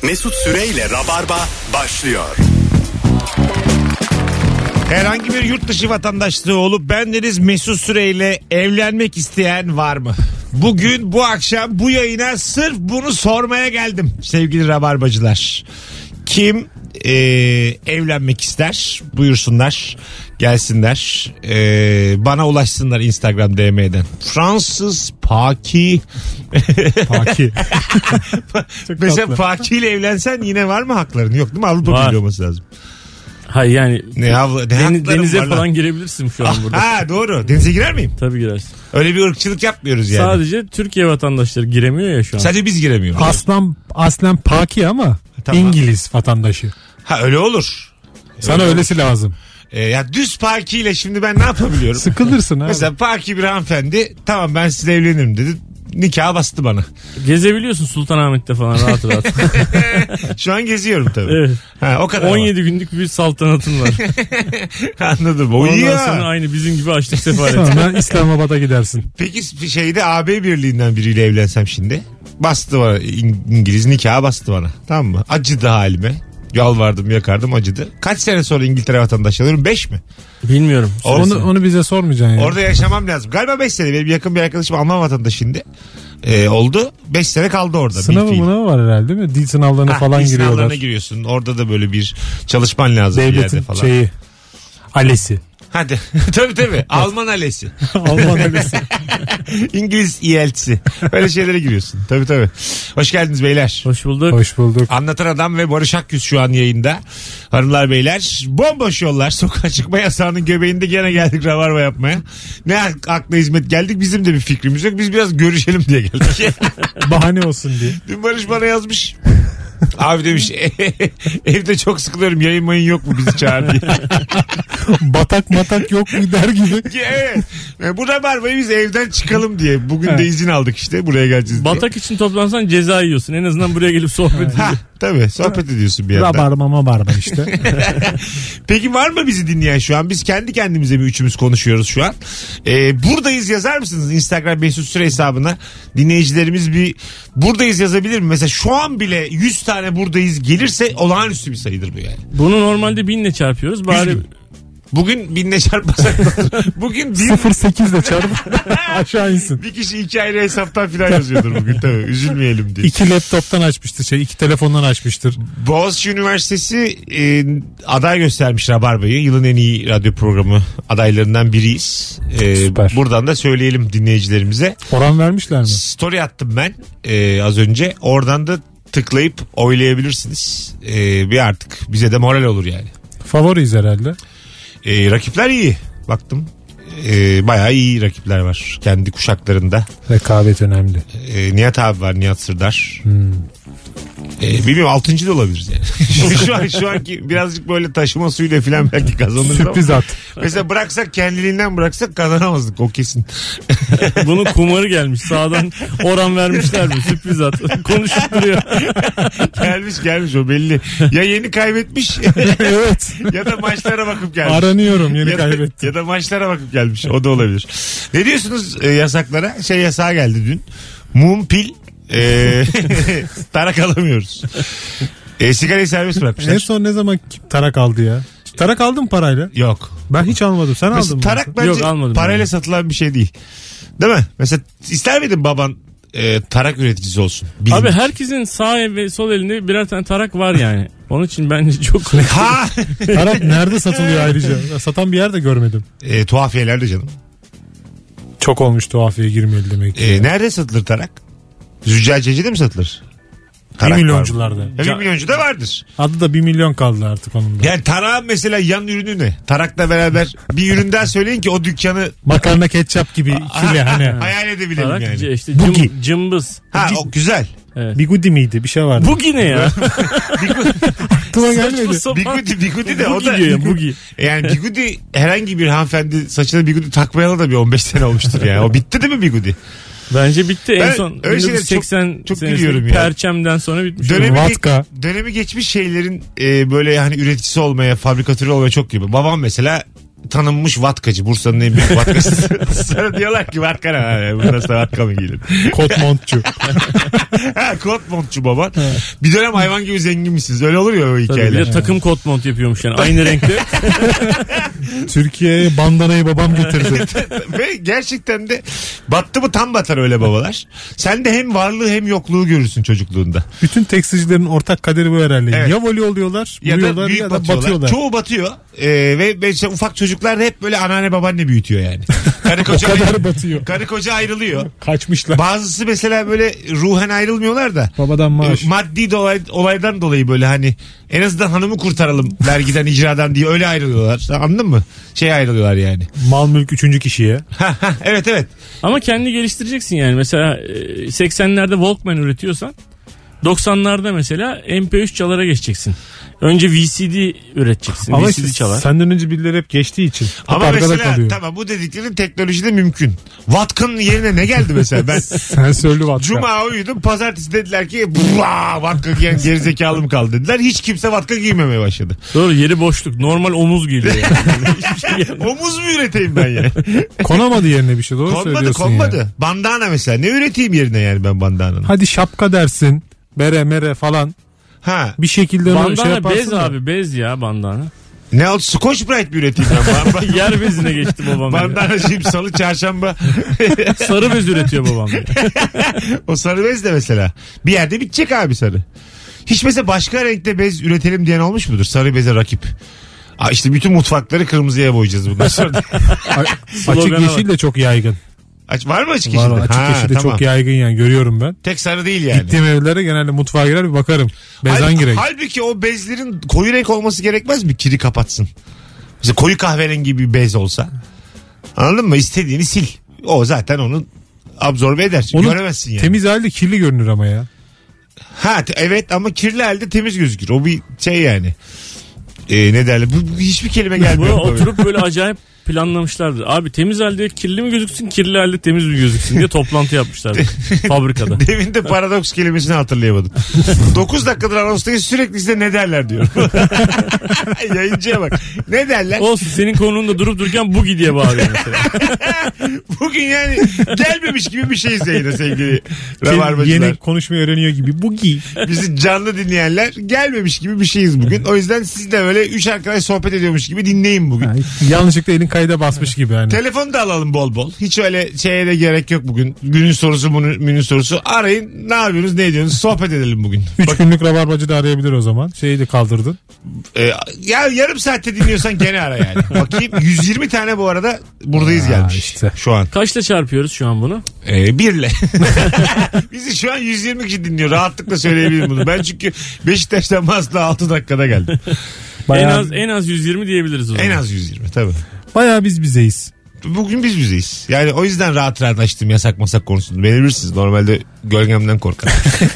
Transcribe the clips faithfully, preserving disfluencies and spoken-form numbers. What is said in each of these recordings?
Mesut Süreyle Rabarba başlıyor. Herhangi bir yurt dışı vatandaşlığı olup bendeniz Mesut Süreyle evlenmek isteyen var mı? Bugün bu akşam bu yayına sırf bunu sormaya geldim sevgili Rabarbacılar. Kim e, evlenmek ister? Buyursunlar, gelsinler, e, bana ulaşsınlar Instagram D M'den. Fransız Paki. Paki. Mesela Paki ile evlensen yine var mı hakların? Yok değil mi? Avrupa Birliği olması lazım. Hayır yani ne, avla, ne deniz, denize var falan lan? Girebilirsin şu an burada. Ha doğru. Denize girer miyim? Tabii girersin. Öyle bir ırkçılık yapmıyoruz yani. Sadece Türkiye vatandaşları giremiyor ya şu an. Sadece biz giremiyoruz. Aslan aslen Paki ama tamam. İngiliz vatandaşı. Ha öyle olur. Sana öyle öylesi olur. lazım. Ee, ya düz Paki ile şimdi ben ne yapabiliyorum? Sıkılırsın abi. Mesela Paki bir hanımefendi tamam ben sizinle evlenirim dedi. Nikah bastı bana. Gezebiliyorsun Sultanahmet'te falan rahat rahat. Şu an geziyorum tabii. Evet. Ha, o kadar on yedi ama. Günlük bir saltanatın var. Anladım. O Ondan iyi sonra ya. aynı bizim gibi açlık sefareti. Sonra İslamabad'a gidersin. Peki şeyde A B Birliği'nden biriyle evlensem şimdi. Bastı bana İngiliz nikahı bastı bana. Tamam mı? Acıdı halime. Yalvardım yakardım acıdı. Kaç sene sonra İngiltere vatandaşı olurum? beş mi? Bilmiyorum. Onu, onu bize sormayacaksın ya. Orada yaşamam lazım. Galiba beş sene. Benim yakın bir arkadaşım Alman vatandaşı şimdi. Ee, oldu. beş sene kaldı orada. Sınavı mınavı var herhalde değil mi? Dil sınavlarına ha, falan dil giriyorlar. sınavlarına giriyorsun. Orada da böyle bir çalışman lazım. Devletin bir falan. şeyi. Alesi. Hadi. tabii tabii. Alman alesi. Alman alesi. İngiliz I E L T'si. Böyle şeylere giriyorsun. Tabii tabii. Hoş geldiniz beyler. Hoş bulduk. Hoş bulduk. Anlatan Adam ve Barış Akyüz şu an yayında. Hanımlar beyler bomboş yollar. Sokağa çıkma yasağının göbeğinde gene geldik ravarva yapmaya. Ne akla hizmet geldik bizim de bir fikrimiz yok. Biz biraz görüşelim diye geldik. Bahane olsun diye. Dün Barış bana yazmış. Abi demiş evde çok sıkılıyorum yayın mayın yok mu bizi çağır diye. Batak matak yok mu der gibi. Evet. Bu rabarbayı biz evden çıkalım diye. Bugün de izin aldık işte buraya geleceğiz diye. Batak için toplansan ceza yiyorsun. En azından buraya gelip sohbet ediyorsun. Ha, tabii sohbet ediyorsun bir yandan. Rabarba mabarba işte. Peki var mı bizi dinleyen şu an? Biz kendi kendimize bir üçümüz konuşuyoruz şu an. Ee, buradayız yazar mısınız Instagram Mesut Süre hesabına? Dinleyicilerimiz bir buradayız yazabilir mi? Mesela şu an bile yüz tane buradayız gelirse olağanüstü bir sayıdır bu yani. Bunu normalde binle çarpıyoruz. Bari bugün binle çarpmasak bugün bin... sıfır sekizle çarpıp aşağı insin. Bir kişi iki ayrı hesaptan filan yazıyordur bugün tabii. Üzülmeyelim diye. İki laptoptan açmıştır şey, iki telefondan açmıştır. Boğaziçi Üniversitesi e, aday göstermiş Rabarba'yı. Yılın en iyi radyo programı adaylarından biriyiz. E, Süper. Buradan da söyleyelim dinleyicilerimize. Oran vermişler mi? Story attım ben e, az önce. Oradan da tıklayıp oylayabilirsiniz. E, bir artık bize de moral olur yani. Favoriyiz herhalde. E, rakipler iyi. Baktım. E, bayağı iyi rakipler var. Kendi kuşaklarında. Rekabet önemli. E, Nihat abi var. Nihat Sırdar. Hmm. E, bilmiyorum altıncı da olabiliriz yani. şu an şu anki birazcık böyle taşıma suyuyla falan belki kazanırız Sürpriz ama. at. Mesela bıraksak kendiliğinden bıraksak kazanamazdık o kesin. bunun kumarı gelmiş. Sağdan oran vermişler mi? Sürpriz at. Konuşup duruyor. gelmiş gelmiş o belli. Ya yeni kaybetmiş. Evet. ya da maçlara bakıp gelmiş. Aranıyorum yeni ya da, kaybettim. ya da maçlara bakıp gelmiş. O da olabilir. Ne diyorsunuz e, yasaklara? Şey yasağı geldi dün. Mum, pil, e, tarak alamıyoruz. E, sigarayı serbest bırakmışlar. En son ne zaman kim tarak aldı ya? Tarak aldın mı parayla? Yok. Ben hiç almadım. Sen Mesela aldın mı? tarak bence Yok, almadım parayla yani. satılan bir şey değil. Değil mi? Mesela ister miydin baban e, tarak üreticisi olsun? Bilindik. Abi herkesin sağ ve sol elinde birer tane tarak var yani. Onun için bence çok... Ha! Tarak nerede satılıyor ayrıca? Satan bir yer de görmedim. e, tuhafiyelerde canım. Çok olmuş tuhafiye girmeli demek ki. E, nerede satılır tarak? Züccaciyede mi satılır? bir Tarak var mı? milyoncularda. Ya bir milyoncu da vardır. Adı da bir milyon kaldı artık onun da. Yani tarağın mesela yan ürünü ne? Tarakla beraber bir ürün daha söyleyin ki o dükkanı Makarna ketçap gibi ikili hani. hayal edebilelim Tarak yani. işte Bugi. cım, cımbız. Ha o güzel. Evet. Bigudi miydi? Bir şey vardı. Bugi ne ya? Aklıma gelmedi. Bigudi, bigudi de o Bugi da. diyor ya, bugi. Yani bigudi herhangi bir hanımefendi saçına bigudi takmayalı da bir on beş sene olmuştur yani. O bitti değil mi bigudi? Bence bitti Ben en son öyle şeyleri bin dokuz yüz seksen çok- çok senesinde gülüyorum ya. Perçem'den sonra bitmiş. Dönemi, Vatka. ge- dönemi geçmiş şeylerin e, böyle hani üreticisi olmaya, fabrikatörü olmaya çok gibi. Babam mesela tanınmış vatkacı. Bursa'nın en büyük vatkacısı. Sonra diyorlar ki vatka ne? Burası da vatka mı giyilir? Kot montçu. Ha, kot montçu baban. Bir dönem hayvan gibi zengin misiniz? Öyle olur ya o Tabii, hikayeler. bir de takım kot mont yapıyormuş yani. Aynı renkte. Türkiye'ye bandanayı babam getirdi. Ve gerçekten de battı mı tam batar öyle babalar. Sen de hem varlığı hem yokluğu görürsün çocukluğunda. Bütün tekstilcilerin ortak kaderi bu herhalde. Evet. Ya voley oluyorlar, Ya da vuruyorlar büyük ya da batıyorlar. batıyorlar. Çoğu batıyor. Ee, ve mesela ufak çocuklar da hep böyle anneanne babaanne büyütüyor yani. Karı koca, O kadar ayrı- batıyor. karı koca ayrılıyor. Kaçmışlar. Bazısı mesela böyle ruhen ayrılmıyorlar da. Babadan maaş. E, Maddi dolay, olaydan dolayı böyle hani en azından hanımı kurtaralım vergiden icradan diye öyle ayrılıyorlar. Sen anladın mı? Şey ayrılıyorlar yani. Mal mülk üçüncü kişiye. Evet evet. Ama kendi geliştireceksin yani. Mesela e, seksenlerde Walkman üretiyorsan doksanlarda mesela M P üç çalara geçeceksin. Önce V C D üreteceksin. Ama V C D işte çalar. senden önce birileri hep geçtiği için. Hep Ama arkada mesela kalıyor. tamam bu dediklerin teknolojide mümkün. Vatkanın yerine ne geldi mesela? Ben Sensörlü vatka. Cuma uyudum. Pazartesi dediler ki "Buaa, vatka giyen gerizekalı mı kaldı" dediler. Hiç kimse vatka giymemeye başladı. Doğru, yeri boşluk. Normal omuz geliyor yani. Hiçbir şey gelmiyor. Omuz mu üreteyim ben yani? Konamadı yerine bir şey, doğru konmadı söylüyorsun konmadı. ya. Bandana mesela. Ne üreteyim yerine yani ben bandananın? Hadi şapka dersin. Bere mere falan. Ha. Bir şekilde onu şey Bandana yaparsın bez da. abi, bez ya bandana. Ne oldu? Scotch Brite mi üreteyim ben? Ban- Yer bezine geçti babam. ya. Bandanacıyım salı çarşamba. Sarı bez üretiyor babam. ya. O sarı bez de mesela. Bir yerde bitecek abi sarı. Hiç mesela başka renkte bez üretelim diyen olmuş mudur? Sarı beze rakip. Aa, işte bütün mutfakları kırmızıya boyayacağız bundan sonra. Açık Slogana yeşil de çok yaygın. Aç, var mı açık Var, yeşilde? açık Ha, yeşil de tamam. çok yaygın yani, görüyorum ben. Tek sarı değil yani. Gittiğim evlere genelde mutfağa girer bir bakarım. Bez Hal- hangi renk? Halbuki o bezlerin koyu renk olması gerekmez mi? Kiri kapatsın. Mesela koyu kahverengi bir bez olsa. Anladın mı? İstediğini sil. O zaten onu absorbe eder. Onu Göremezsin yani. Temiz halde kirli görünür ama ya. Ha te- evet ama kirli halde temiz gözükür. O bir şey yani. Ee, ne derler? Bu, bu hiçbir kelime Bunu gelmiyor. oturup böyle acayip planlamışlardı. Abi temiz halde kirli mi gözüksün, kirli halde temiz mi gözüksün diye toplantı yapmışlardı fabrikada. Demin de paradoks kelimesini hatırlayamadım. dokuz dakikadır anonstayız, sürekli size ne derler diyor. Yayıncıya bak. Ne derler? Olsun, senin konunda durup dururken bu diye bağırıyor mesela. Bugün yani gelmemiş gibi bir şeyiz yayına sevgili Kendi rabarbacılar. yeni konuşmayı öğreniyor gibi. Bugi. Bizi canlı dinleyenler gelmemiş gibi bir şeyiz bugün. O yüzden siz de böyle üç arkadaş sohbet ediyormuş gibi dinleyin bugün. Yani yanlışlıkla elin kayda basmış gibi yani. Telefonu da alalım bol bol. Hiç öyle şeye de gerek yok bugün. Günün sorusu, bunun, günün sorusu. Arayın, ne yapıyorsunuz, ne ediyorsunuz, sohbet edelim bugün. Üç Bak, günlük rabarbacı da arayabilir o zaman. Şeyi de kaldırdın. e, ya yarım saatte dinliyorsan gene ara yani. Bakayım yüz yirmi tane bu arada buradayız Aa, gelmiş. işte. Şu an. Kaçla çarpıyoruz şu an bunu? E, birle. Bizi şu an yüz yirmi kişi dinliyor. Rahatlıkla söyleyebilirim bunu. Ben çünkü Beşiktaş'tan Maslak'a altı dakikada geldim. Bayağı, En az en az yüz yirmi diyebiliriz o zaman. En az yüz yirmi tabii. bayağı biz bizeyiz. Bugün biz bizeyiz. Yani o yüzden rahat rahat açtım yasak masak konusunu. Beni bilirsiniz. Normalde gölgemden korkarım.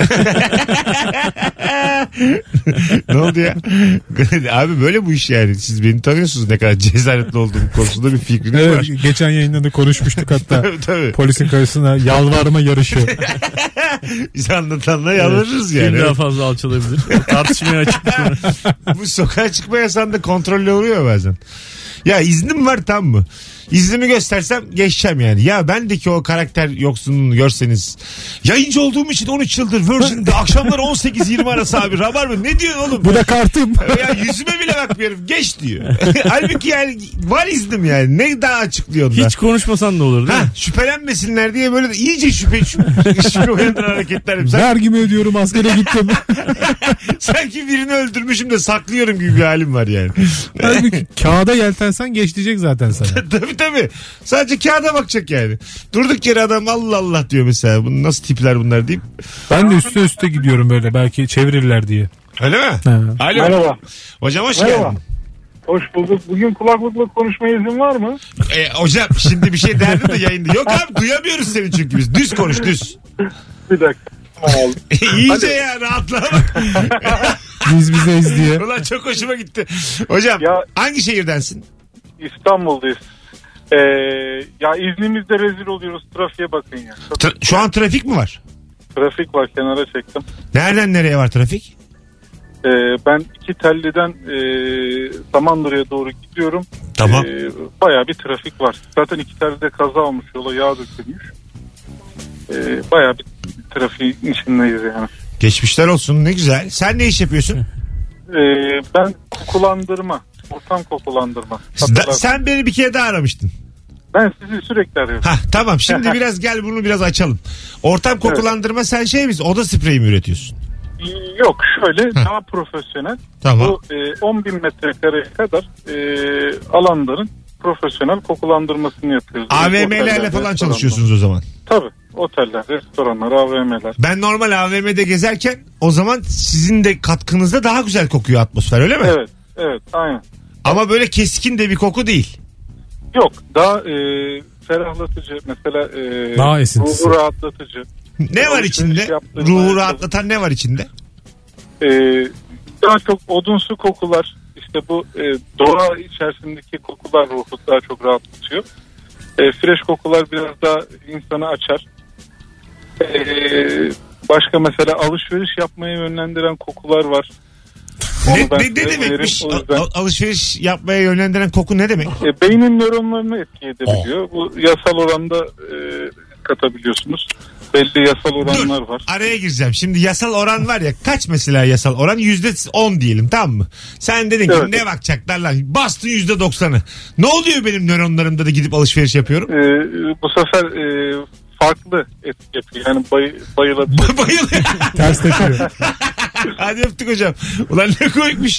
Ne oldu ya? Abi böyle bu iş yani. Siz beni tanıyorsunuz ne kadar cesaretli olduğum konusunda bir fikriniz Evet, var. geçen yayında da konuşmuştuk hatta. Tabii tabii. Polisin karşısına yalvarma yarışı. Biz anlatanla yalvarırız Kim yani. daha fazla alçalabilir? Tartışmaya açık bir konu. Bu sokağa çıkma yasağında kontrollü oluyor bazen. Ya iznim var, tam mı? İznimi göstersem geçeceğim yani. Ya bendeki o karakter yoksunluğunu görseniz. Yayıncı olduğum için on üç yıldır Virgin'de akşamlar on sekiz yirmi arası abi. Rabar mı? Ne diyorsun oğlum? Bu da kartım. Ya yüzüme bile bakmıyorum. Geç diyor. Halbuki yani var iznim yani. Ne daha açıklıyorsun da. Hiç konuşmasan da olur değil Ha, mi? şüphelenmesinler diye böyle de iyice şüphe şüphe, şüphe uyandıran hareketler. Sanki, Vergimi ödüyorum, askere gittim. sanki birini öldürmüşüm de saklıyorum gibi bir halim var yani. Halbuki kağıda yeltensen geç diyecek zaten sana. Tabii tabii. Sadece kağıda bakacak yani. Durduk yere adam Allah Allah diyor mesela. Bunu nasıl tipler bunlar deyip. Ben de üstte üstte gidiyorum böyle, belki çevirirler diye. Öyle mi? Ha. Alo. Merhaba. Hocam hoş Merhaba. geldin. Hoş bulduk. Bugün kulaklıkla konuşmaya izin var mı? E, hocam şimdi bir şey derdin de yayında. Yok abi duyamıyoruz seni çünkü biz. Düz konuş düz. Bir dakika. Tamam oldu. İyice ya rahatla bak. Biz bizeyiz diye. Ulan çok hoşuma gitti. Hocam Ya- hangi şehirdensin? İstanbul'dayız. Ee, ya İzninizde rezil oluyoruz. Trafiğe bakın ya. Çok Tra- şu an trafik mi var? trafik var, kenara çektim. Nereden nereye var trafik? Ee, ben iki telliden e, Samandıra'ya doğru gidiyorum. Tamam. E, bayağı bir trafik var. Zaten iki tane de kaza olmuş, yola yağ dökülmüş. E, bayağı bir trafiğin içindeyiz yani. Geçmişler olsun, ne güzel. Sen ne iş yapıyorsun? E, ben kokulandırma, ortam kokulandırma. Da, sen beni bir kere daha aramıştın. Ben sizi sürekli arıyorum. Hah, tamam, şimdi biraz gel bunu biraz açalım. Ortam kokulandırma, sen şey misin? Oda spreyi mi üretiyorsun? Yok, şöyle Heh. daha profesyonel. Tamam. Bu e, on bin metrekareye kadar e, alanların profesyonel kokulandırmasını yapıyoruz. A V M'lerle Oteller, falan çalışıyorsunuz o zaman. Tabii. Oteller, restoranlar, A V M'ler. Ben normal A V M'de gezerken o zaman sizin de katkınızda daha güzel kokuyor atmosfer, öyle mi? Evet. Evet. Aynen. Ama böyle keskin de bir koku değil. Yok. Daha e, ferahlatıcı. Mesela e, Daha esintisi. ruhu rahatlatıcı. Ne var içinde? yaptığım Ruhu ayakkabı. rahatlatan ne var içinde? E, daha çok odunsu kokular. İşte bu e, doğa içerisindeki kokular ruhu daha çok rahatlatıyor. E, fresh kokular biraz daha insanı açar. E, başka mesela alışveriş yapmaya yönlendiren kokular var. Onu Ne, ben ne, size ne demekmiş? öneririm. O yüzden- A- a- alışveriş yapmaya yönlendiren koku ne demek? E, beynin nöronlarını etki edebiliyor. Bu yasal oranda e, katabiliyorsunuz. Belli yasal oranlar Dur, var. araya gireceğim. Şimdi yasal oran var ya, kaç mesela yasal oran? Yüzde on diyelim, tamam mı? Sen dedin ki Evet. ne bakacaklar lan? Bastın yüzde doksanı. Ne oluyor benim nöronlarımda da gidip alışveriş yapıyorum? E, bu sefer e, farklı etki yapıyor. Yani bay, bayılabilir. Bayılıyor. Ters tepiyor. Hadi öptük hocam. Ulan ne koymuş.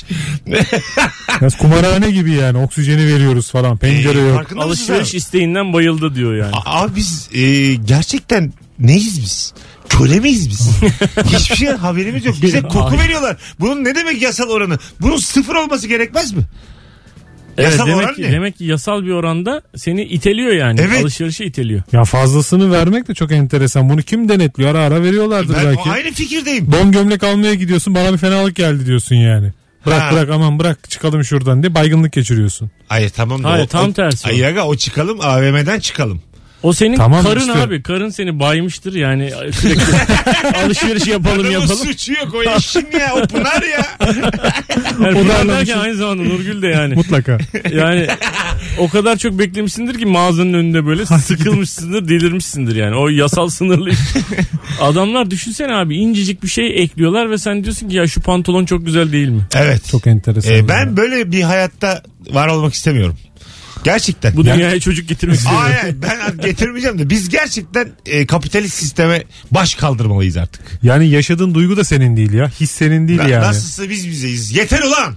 Biraz kumarhane gibi yani, oksijeni veriyoruz falan, pencere yok. Farkında mısınız Alışveriş abi? isteğinden bayıldı diyor yani. A- Abi biz e, gerçekten neyiz biz? Köle miyiz biz? Hiçbir şey haberimiz yok. Bize koku Ay. veriyorlar. Bunun ne demek yasal oranı? Bunun sıfır olması gerekmez mi? Evet, Yasal oran demek ki, ne? demek ki yasal bir oranda seni iteliyor yani. Evet. Alışverişe iteliyor. Ya fazlasını vermek de çok enteresan. Bunu kim denetliyor? Ara ara veriyorlardır Ben belki. o aynı fikirdeyim. Don gömlek almaya gidiyorsun, bana bir fenalık geldi diyorsun yani. Bırak Ha. bırak aman bırak çıkalım şuradan diye baygınlık geçiriyorsun. Hayır tamam da Hayır, o, tam o- tersi o. Ay aga, o çıkalım, A V M'den çıkalım. O senin Tamam karın işte. abi. Karın seni baymıştır yani. Sürekli alışveriş yapalım Adamın yapalım. suçu yok o işin ya, o Pınar ya. Yani O Pınar darlamışsın. derken aynı zamanda Nurgül de yani. Mutlaka. Yani o kadar çok beklemişsindir ki mağazanın önünde böyle sıkılmışsındır, delirmişsindir yani. O yasal sınırlı iş. Adamlar düşünsene abi, incecik bir şey ekliyorlar ve sen diyorsun ki ya şu pantolon çok güzel değil mi? Evet. Çok enteresan. Ee, ben böyle bir hayatta var olmak istemiyorum. Gerçekten. Bu dünyaya çocuk getirmek istiyorum. Hayır, ben getirmeyeceğim de biz gerçekten e, kapitalist sisteme baş kaldırmalıyız artık. Yani yaşadığın duygu da senin değil ya. His senin değil Na- yani. Nasılsa biz bizeyiz. Yeter ulan.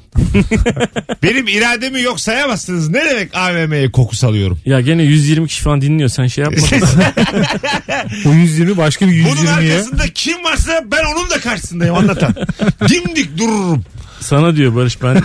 Benim irademi yok sayamazsınız. Ne demek A V M'ye koku salıyorum? Ya gene yüz yirmi kişi falan dinliyor, sen şey yapma. O yüz yirmi başka bir yüz Bunun yirmiye. arkasında kim varsa ben onun da karşısındayım, anlatan. Dimdik dururum. Sana diyor Barış, ben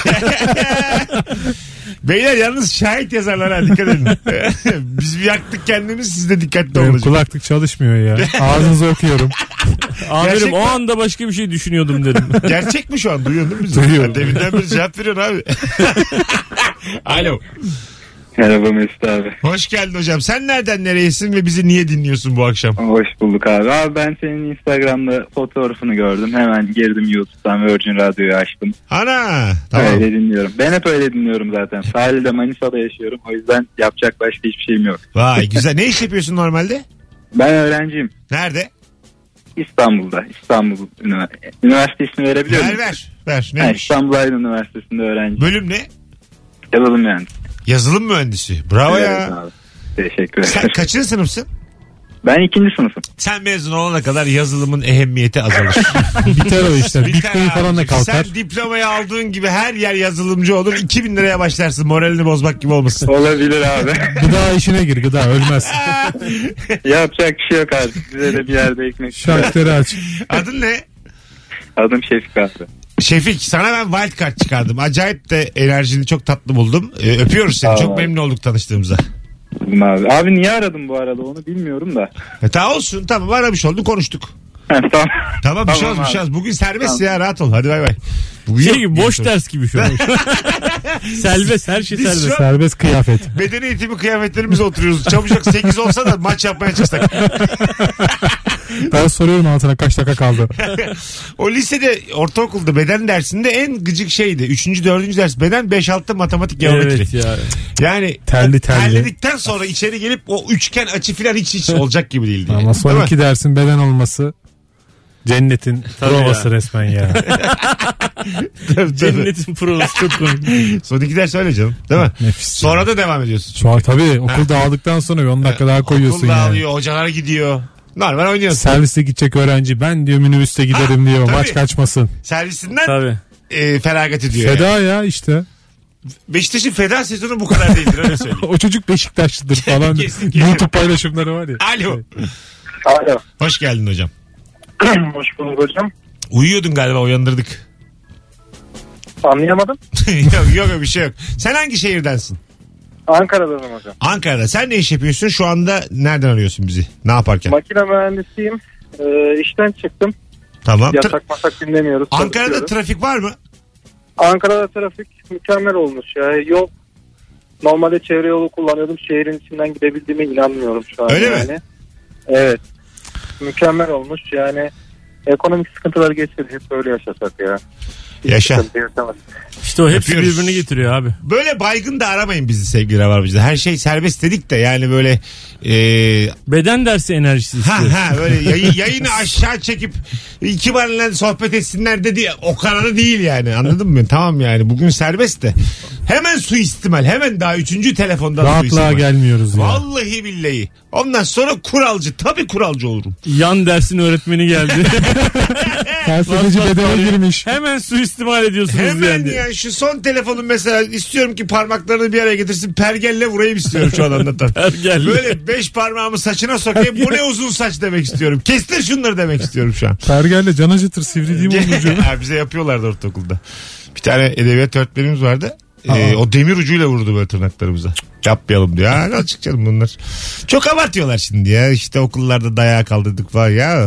Beyler yalnız şahit yazarlar, ha, dikkat edin. Biz bir yaktık kendimiz, siz de dikkatli Benim olun. kulaklık çalışmıyor ya. Ağzınızı okuyorum. amirim Gerçekten- o anda başka bir şey düşünüyordum dedim. Gerçek mi şu an? Duyuyorsun değil mi bizi? Duyuyorum. Deminden beri cevap veriyorsun abi. Alo. Merhaba Mesut abi. Hoş geldin hocam. Sen nereden nereyesin ve bizi niye dinliyorsun bu akşam? Hoş bulduk abi. Abi ben senin Instagram'da fotoğrafını gördüm. Hemen girdim YouTube'dan, Virgin Radyo'yu açtım. Ana. Tamam. Öyle dinliyorum. Ben hep öyle dinliyorum zaten. Sahilde, Manisa'da yaşıyorum. O yüzden yapacak başka hiçbir şeyim yok. Vay güzel. Ne iş yapıyorsun normalde? Ben öğrenciyim. Nerede? İstanbul'da. İstanbul Üniversitesi. Üniversite ismi verebiliyor Ver muyum? ver. Ver. Ha, Neymiş? İstanbul Aydın Üniversitesi'nde öğrenciyim. Bölüm ne? Yazılım yani. Yazılım mühendisi. Bravo Evet ya. abi. Teşekkür Sen ederim. kaçıncı sınıfsın? Ben ikinci sınıfım. Sen mezun olana kadar yazılımın ehemmiyeti azalır. Biter o işler. Biter Bitcoin falan da abi. kalkar. Sen diplomayı aldığın gibi her yer yazılımcı olur. iki bin liraya başlarsın. Moralini bozmak gibi olmasın. Olabilir abi. Gıda işine gir, gıda ölmez. Yapacak bir şey yok artık. Bize de bir yerde ekmek. Şarkıları aç. Adın ne? Adım Şefik abi. Şefik, sana ben wild card çıkardım. Acayip de enerjini çok tatlı buldum. Ee, öpüyoruz seni. Tamam. Çok memnun olduk tanıştığımıza. Abi. abi niye aradım bu arada onu bilmiyorum da. E, ta olsun, tamam, aramış olduk, konuştuk. tamam. Tamam, bir şey Tamam olmaz, bir şey abi. olmaz. Bugün serbest Tamam. ya, rahat ol. Hadi bay bay. Bugün Şey yok gibi bir boş şey. ders gibi şu an. Serbest, her şey Biz serbest. şu an- Serbest kıyafet. Beden eğitimi kıyafetlerimizle oturuyoruz. Çabucak sekiz olsa da maç yapmaya çıksak. Ben soruyorum altına kaç dakika kaldı. O lisede, ortaokulda beden dersinde en gıcık şeydi. Üçüncü, dördüncü ders beden, beş altı matematik, geometri. Evet ya. Yani Terli terli. terledikten sonra içeri gelip o üçgen açı falan hiç hiç olacak gibi değildi. Ama yani. son iki dersin beden olması cennetin provası ya. resmen ya. Cennetin provası çok komik. Son iki ders öyle canım. Değil mi? Nefis. Sonra da devam ediyorsun. Şu an tabii okul dağıldıktan sonra bir on dakika daha koyuyorsun Okul yani. dağılıyor, hocalar gidiyor. Normal oynuyorsun. Serviste gidecek öğrenci ben diyor minibüste giderim diyor. tabii. Maç kaçmasın. Servisinden Tabii. e, feragat ediyor. Feda yani. ya işte. Beşiktaş'ın feda sezonu bu kadar değildir, öyle söyleyeyim. O çocuk Beşiktaşlıdır falan. Kesin, kesin. YouTube paylaşımları var ya. Alo. Alo. Hoş geldin hocam. Hoş bulduk hocam. Uyuyordun galiba, uyandırdık. Anlayamadım. yok yok bir şey yok. Sen hangi şehirdensin? Ankara'danım hocam. Ankara'da. Sen ne iş yapıyorsun? Şu anda nereden arıyorsun bizi? Ne yaparken? Makine mühendisiyim. Ee, işten çıktım. Tamam. Tra- Yasak masak dinlemiyoruz. Ankara'da çalışıyoruz. trafik var mı? Ankara'da trafik mükemmel olmuş ya. Yol, normalde çevre yolu kullanıyordum. Şehrin içinden gidebildiğime inanmıyorum şu an. Öyle mi? yani. Evet. Mükemmel olmuş yani. Ekonomik sıkıntıları geçti, hep böyle yaşasak ya. Hiç Yaşa. sıkıntı yaşamadık. İşte o hepsi Yapıyoruz. birbirini getiriyor abi. Böyle baygın da aramayın bizi sevgili Rabarbacılar. Her şey serbest dedik de yani böyle e, Beden dersi enerjisi ha istiyor. ha böyle yayı, yayını aşağı çekip iki barla sohbet etsinler dedi, o kadar değil yani, anladın mı? Tamam yani bugün serbest de hemen suistimal, hemen daha üçüncü telefondan Rahatlığa suistimal. gelmiyoruz ya. Vallahi billahi. Ondan sonra kuralcı, tabii kuralcı olurum. Yan dersin öğretmeni geldi. Felsefeci bedene girmiş. Hemen suistimal ediyorsunuz Hemen yani. ya şu son telefonun mesela, istiyorum ki parmaklarını bir araya getirsin, pergelle vurayım istiyorum şu an anlatan. Pergelle. Böyle beş parmağımı saçına sokayım, bu ne uzun saç demek istiyorum. Kestir şunları demek istiyorum şu an. Pergelle can acıtır sivri değil mi onun ucu? Ha, bize yapıyorlardı ortaokulda. Bir tane edebiyat öğretmenimiz vardı. Ee, o demir ucuyla vurdu böyle tırnaklarımıza. Yapmayalım diyor. Ha, açık canım bunlar. Çok abartıyorlar şimdi ya. İşte okullarda dayağı kaldırdık falan ya.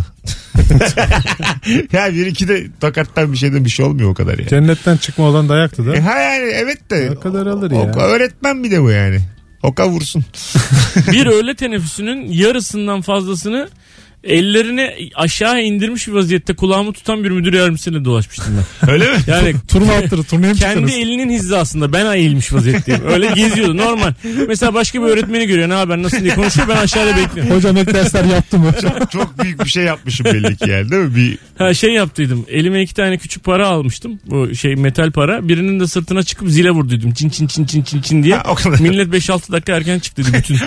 Ya bir iki de tokattan bir şeyden bir şey olmuyor o kadar ya. Cennetten çıkma olan dayaktı da. E, ha yani evet de. O kadar alır o, ya. o, öğretmen bir de bu yani. Oka vursun. Bir öğle teneffüsünün yarısından fazlasını ellerini aşağı indirmiş bir vaziyette kulağımı tutan bir müdür yardımcısıyla dolaşmıştım ben. Öyle mi? Yani Turnu attırır. Turnaya mı kendi çıktınız? elinin hizasında ben eğilmiş vaziyetteyim. Öyle geziyordu normal. Mesela başka bir öğretmeni görüyor, ne haber nasıl diye konuşuyor, ben aşağıda bekliyorum. Hocam ek dersler yaptı mı? Çok büyük bir şey yapmışım belli ki yani, değil mi? Bir... Ha şey yaptıydım, elime iki tane küçük para almıştım, bu şey metal para, birinin de sırtına çıkıp zile vurduydum çin çin çin çin çin çin diye. Ha, o kadar. Millet beş altı dakika erken çıktıydı bütün.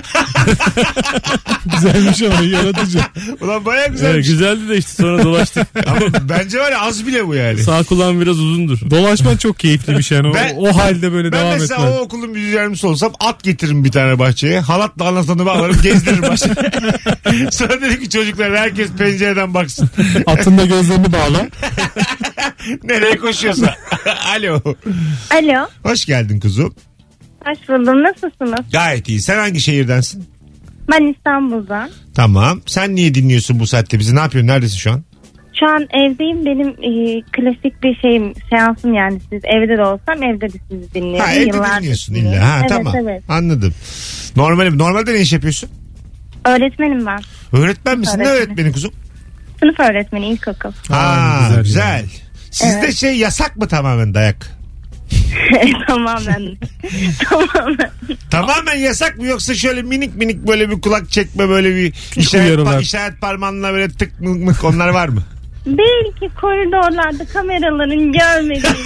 Güzelmiş ama yaratıcı. Ulan baya Evet, güzelmiş. güzeldi de işte sonra dolaştık. Ama bence var ya, az bile bu yani. Sağ kulağım biraz uzundur. Dolaşman çok keyifliymiş yani. O, Ben- o halde böyle Ben devam mesela etmen. o okulun müdür yardımcısı olsam at getiririm bir tane bahçeye. Halatla anlatanı bağlarım, gezdiririm bahçeye. Sonra dedim ki çocuklar herkes pencereden baksın. Atında gözlerini bağla. Nereye koşuyorsa. Alo. Alo. Hoş geldin kuzum. Hoş buldum. Nasılsınız? Gayet iyi. Sen hangi şehirdensin? Ben İstanbul'dan. Tamam. Sen niye dinliyorsun bu saatte bizi? Ne yapıyorsun? Neredesin şu an? Şu an evdeyim. Benim e, klasik bir şeyim, seansım yani. Siz evde de olsam evde de sizi dinliyorum. Ha, evde Yıllardır dinliyorsun dinliyorum. illa. Ha, evet, tamam. Evet. Anladım. Normalde, normalde ne iş yapıyorsun? Öğretmenim ben. Öğretmen misin? Ne Öğretmenim. öğretmeni kuzum? Sınıf öğretmeni, ilkokul. Ha, güzel güzel. ya. Sizde Evet. şey yasak mı tamamen, dayak? Tamamen. Tamamen. Tamamen yasak mı, yoksa şöyle minik minik böyle bir kulak çekme, böyle bir işaret, uyarılar. pa- işaret parmağınla böyle tık mık mık, onlar var mı? Belki koridorlarda kameraların görmediği.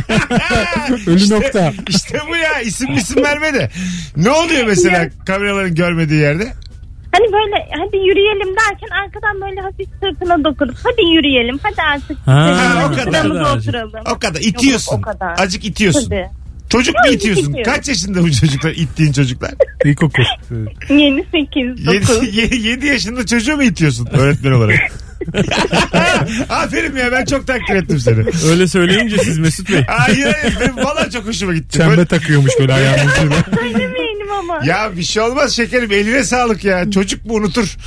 Ölü nokta. İşte bu ya, isim isim verme de. Ne oluyor mesela kameraların görmediği yerde? Hani böyle hadi yürüyelim derken arkadan böyle hafif sırtına dokunup hadi yürüyelim, hadi artık Ha, gidelim, o kadar. sıramıza oturalım. O kadar itiyorsun. Yok, o kadar. Acık itiyorsun. Tabii. Çocuk mu Azıcık itiyorsun? itiyorum. Kaç yaşında bu çocuklar, ittiğin çocuklar? İlkokul. Yeni sekiz dokuz. yedi yaşında çocuğu mu itiyorsun öğretmen olarak? Aferin ya, ben çok takdir ettim seni. Öyle söyleyince siz Mesut Bey. Hayır hayır, benim valla çok hoşuma gitti. Çembe Böyle- takıyormuş böyle ayağının ucuyla. Söylemeyelim ama. Ya bir şey olmaz şekerim, eline sağlık ya. Çocuk mu unutur?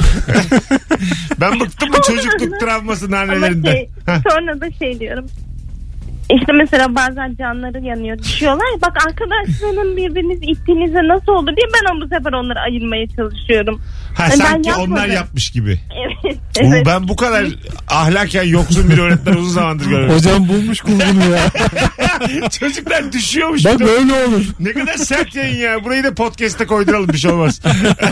Ben bıktım bu çocukluk travması Ama annelerinden. şey, Heh. sonra da şey diyorum. İşte mesela bazen canları yanıyor, düşüyorlar. Bak arkadaşlarının birbirinizi ittiğinizde nasıl olur diye ben bu sefer onları ayırmaya çalışıyorum. Ha, Yani sanki onlar yapmış gibi. Evet. Bu, evet. ben bu kadar ahlaken yoksun bir öğretmen uzun zamandır görmedim. Hocam bulmuş kulbunu ya. Çocuklar düşüyormuş. Bak böyle olur. Ne kadar sert yayın ya. Burayı da podcast'te koyduralım, bir şey olmaz.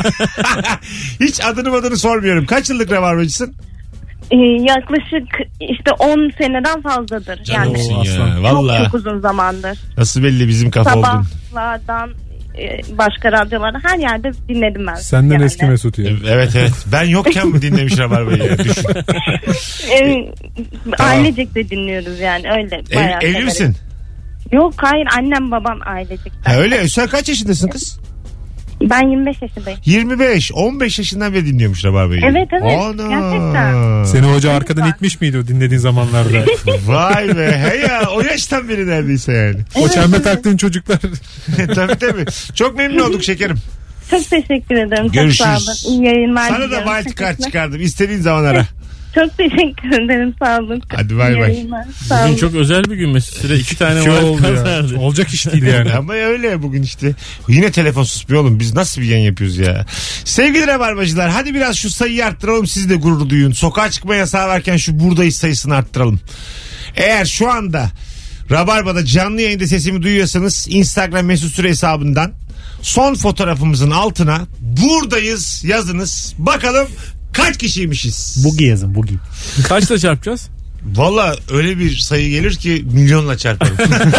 Hiç adını adını sormuyorum. Kaç yıllık rabarbacısın? Ee, yaklaşık işte on seneden fazladır. Yani Canımsın ya. çok Vallahi. çok uzun zamandır. Nasıl belli bizim kafa oldun. Sabahlardan e, başka radyolarda her yerde dinledim ben. Senden yani. eski Mesut ya. Evet evet. Ben yokken mi dinlemiş Rabarba'yı ya? Düşün. Ee, ailecek de dinliyoruz yani öyle. Ev, bayağı evli severek. misin? Yok hayır, annem babam ailecek. Ha, öyle. Sen kaç yaşındasın kız? Ben yirmi beş yaşındayım. yirmi beş. on beş yaşından beri dinliyormuş Rabarba'yı. Evet, evet. Ana. Gerçekten. Seni hoca arkadan itmiş miydi o dinlediğin zamanlarda? Vay be. He ya. O yaştan beri neredeyse yani. O çembe taktığın çocuklar. Tabii tabii. Çok memnun olduk şekerim. Çok teşekkür ederim. Görüşürüz. Çok sağ olun. İyi yayınlar Sana da diliyorum. wild card çıkardım. İstediğin zaman ara. Çok teşekkür ederim. Sağ olun. Hadi bay İyi bay. yayınlar. Sağ Bugün olun. çok özel bir gün Mesut Süre. İki tane Şey var. oldu ya. Olacak iş değil yani. Ama öyle bugün işte. Yine telefon susmuyor oğlum. Biz nasıl bir yayın yapıyoruz ya? Sevgili Rabarbacılar, hadi biraz şu sayıyı arttıralım. Siz de gurur duyun. Sokağa çıkma yasağı varken şu buradayız sayısını arttıralım. Eğer şu anda Rabarba'da canlı yayında sesimi duyuyorsanız Instagram Mesut Süre hesabından son fotoğrafımızın altına buradayız yazınız. Bakalım kaç kişiymişiz? Bugi yazın bugi. Kaçla çarpacağız? Valla öyle bir sayı gelir ki milyonla çarparım.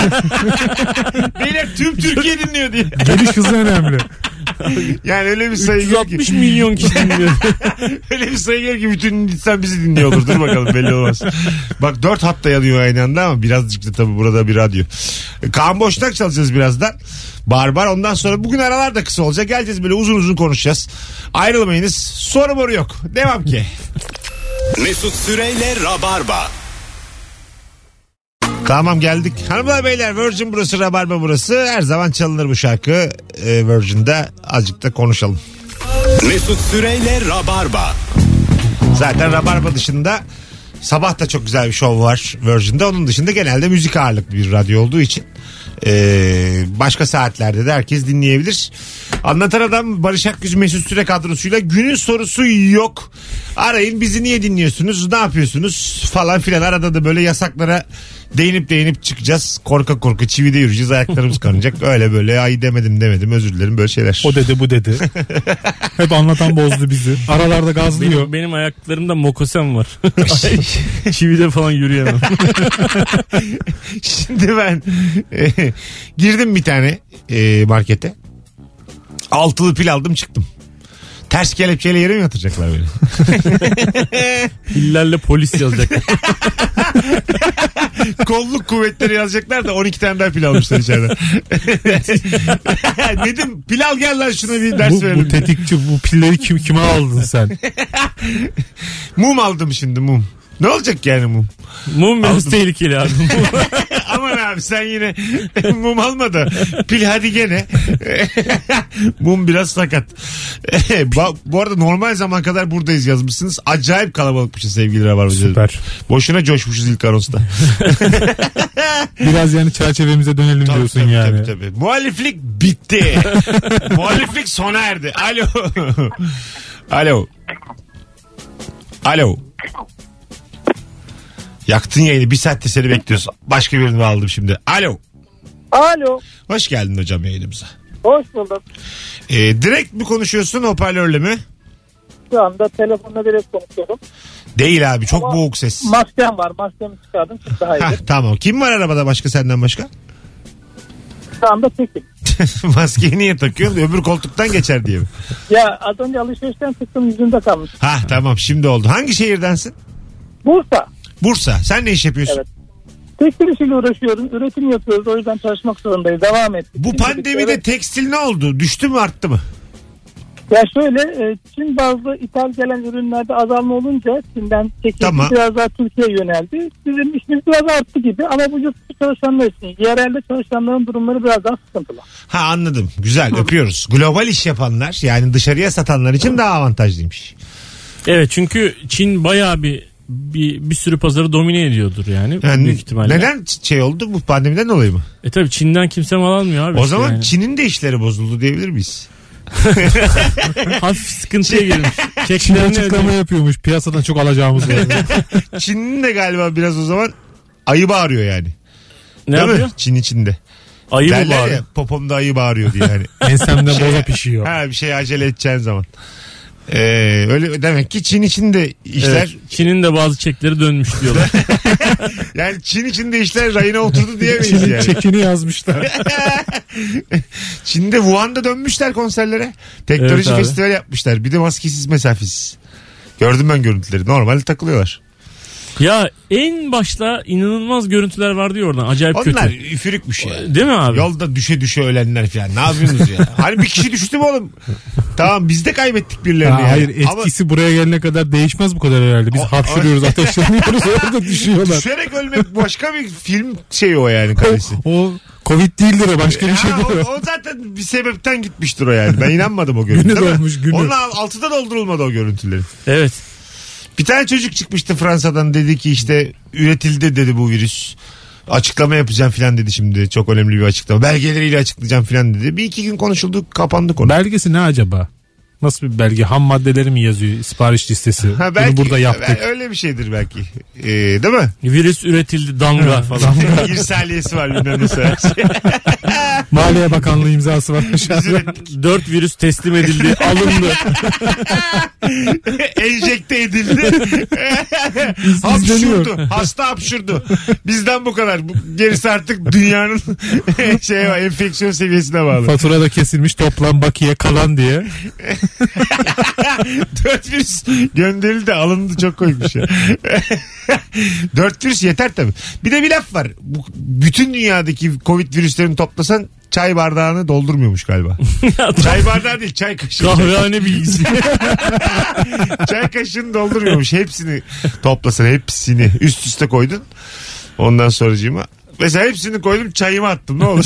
Beyler tüm Türkiye dinliyor diye. Geliş hızı önemli. Yani öyle bir sayı üç yüz gelir altmış ki. milyon kişi dinliyor. Öyle bir sayı gelir ki bütün insan bizi dinliyor olur. Dur bakalım, belli olmaz. Bak dört hatta yanıyor aynı anda ama birazcık da tabii burada bir radyo. Kaan Boşnak çalacağız birazdan. Barbar. Ondan sonra bugün aralar da kısa olacak. Geleceğiz böyle uzun uzun konuşacağız. Ayrılmayınız. Soru moru yok. Devam ki. Mesut Süreyle Rabarba. Tamam geldik. Hanımlar beyler, Virgin burası, Rabarba burası. Her zaman çalınır bu şarkı. Ee, Virgin'de azıcık da konuşalım. Mesut Süreyle Rabarba. Zaten Rabarba dışında sabah da çok güzel bir şov var Virgin'de. Onun dışında genelde müzik ağırlıklı bir radyo olduğu için ee, başka saatlerde de herkes dinleyebilir. Anlatan Adam Barış Akgüz Mesut Süre kadrosuyla günün sorusu yok. Arayın, bizi niye dinliyorsunuz, ne yapıyorsunuz falan filan. Arada da böyle yasaklara değinip değinip çıkacağız. Korka korka çivide yürüyeceğiz, ayaklarımız kanayacak. Öyle böyle ay demedim demedim özür dilerim, böyle şeyler. O dedi bu dedi. Hep anlatan bozdu bizi. Aralarda gazlıyor. Benim, benim ayaklarımda mokosem var. Çivide falan yürüyemem. Şimdi ben e, girdim bir tane e, markete. Altılı pil aldım çıktım. Ters kelepçeyle yere mi yatıracaklar beni? Pillerle polis yazacak. Kolluk kuvvetleri yazacaklar da on iki tane daha pil almışlar içeriden. Dedim pil al gel lan şuna bir ders Bu, verelim. bu tetikçi bu pilleri kim kime aldın sen? Mum aldım şimdi, mum. Ne olacak yani mum? Mum biraz tehlikeli abi. Aman abi sen yine mum alma da pil hadi gene. Mum biraz sakat. Bu arada normal zaman kadar buradayız yazmışsınız. Acayip kalabalıkmışız sevgili Rabarbacılar. Süper. Boşuna coşmuşuz ilk anonsta. Biraz yani çerçevemize dönelim Tabii, diyorsun tabii, yani. Tabii, tabii. Muhaliflik bitti. Muhaliflik sona erdi. Alo. Alo. Alo. Yaktın yayını, bir saatte seni bekliyoruz. Başka birini aldım şimdi. Alo. Alo. Hoş geldin hocam yayınımıza. Hoş bulduk. Ee, direkt mi konuşuyorsun, hoparlörle mi? Şu anda telefonla direkt konuşuyorum. Değil abi, çok Ama boğuk ses. Maskem var. Maskemi çıkardım. Çok daha iyi. Hah, tamam. Kim var arabada başka, senden başka? Şu anda tekim. Maskeyi niye takıyorsun? Öbür koltuktan geçer diye mi? Ya az önce alışverişten çıktım, yüzünde kalmış. Ha tamam, şimdi oldu. Hangi şehirdensin? Bursa. Bursa. Sen ne iş yapıyorsun? Evet. Tekstil işiyle uğraşıyorum. Üretim yapıyoruz. O yüzden çalışmak zorundayız. Devam ettik. Bu Şimdi pandemide evet. tekstil ne oldu? Düştü mü, arttı mı? Ya şöyle e, Çin bazlı ithal gelen ürünlerde azalma olunca Çin'den çekildi, Tamam. biraz daha Türkiye'ye yöneldi. Bizim işimiz biraz arttı gibi ama bu yurt dışı çalışanlar için yerelde çalışanların durumları biraz daha sıkıntılı. Ha anladım. Güzel, öpüyoruz. Global iş yapanlar, yani dışarıya satanlar için daha avantajlıymış. Evet, çünkü Çin bayağı bir bir, bir sürü pazarı domine ediyordur yani, Yani büyük ihtimalle. neden şey oldu, bu pandemiden dolayı mı? E tabii Çin'den kimse mal almıyor abi. O işte zaman yani. Çin'in de işleri bozuldu diyebilir miyiz? Hafif sıkıntıya girmiş. Çin Çeklerini açıklama ödüyor. yapıyormuş. Piyasadan çok alacağımız var. Çin'in de galiba biraz o zaman ayı bağırıyor yani. Ne Değil yapıyor? mi? Çin içinde. Ayı mı Derler bağırıyor? ya, popomda ayı bağırıyor diye yani. Ensemde boza pişiyor. Ha, bir şey acele edeceğin zaman. Ee, öyle demek ki Çin içinde işler Evet, Çin'in de bazı çekleri dönmüş diyorlar. yani Çin içinde işler rayına oturdu diyemeyiz Çin'in yani. çekini yazmışlar. Çin'de Wuhan'da dönmüşler konserlere. Teknoloji Evet abi. festivali yapmışlar. Bir de maskesiz mesafesiz. Gördüm ben görüntüleri. Normalde takılıyorlar. Ya en başta inanılmaz görüntüler vardı ya oradan. Acayip Onlar kötü. üfürükmüş ya. Değil mi abi? Yolda düşe düşe ölenler falan. Ne yapıyorsunuz ya? Hani bir kişi düştü mü oğlum? Tamam biz de kaybettik birilerini. Ha, yani. hayır Ama etkisi buraya gelene kadar değişmez bu kadar herhalde. Biz O- hapşırıyoruz, ateşleniyoruz, orada düşüyorlar. düşerek ölmek başka bir film şeyi o yani karesi. O Covid değildir o, başka bir şey Ya, değil o, o. o zaten bir sebepten gitmiştir o yani. Ben inanmadım o görüntüye. Günü değil mi? dolmuş, günü. Onun altında doldurulmadı o görüntüleri. Evet. Bir tane çocuk çıkmıştı Fransa'dan, dedi ki işte üretildi dedi bu virüs. Açıklama yapacağım filan dedi şimdi. Çok önemli bir açıklama. Belgeleriyle açıklayacağım filan dedi. Bir iki gün konuşuldu, kapandı konu. Belgesi ne acaba? Nasıl bir belge? Ham maddeleri mi yazıyor? Sipariş listesi. Ha, belki, Bunu burada yaptık. bel- öyle bir şeydir belki. Ee, değil mi? Virüs üretildi, damga falan. İrsaliyesi var bilmem ne. Maliye Bakanlığı imzası var Biz aşağıda. ürettik. Dört virüs teslim edildi, alındı. Enjekte edildi. hapşurdu. Hasta hapşurdu. Bizden bu kadar. Bu, gerisi artık dünyanın şey var, enfeksiyon seviyesine bağlı. Fatura da kesilmiş, toplam bakiye kalan diye. Dört virüs gönderildi, alındı, çok koymuş ya. Dört virüs yeter tabii. Bir de bir laf var. Bu, bütün dünyadaki Covid virüslerini toplasan çay bardağını doldurmuyormuş galiba. Çay bardağı değil, çay kaşığı. Kahvehane bilgisi. Çay kaşığını doldurmuyormuş. Hepsini toplasan, hepsini üst üste koydun. Ondan sonracığıma mesela hepsini koydum, çayımı attım, ne olur.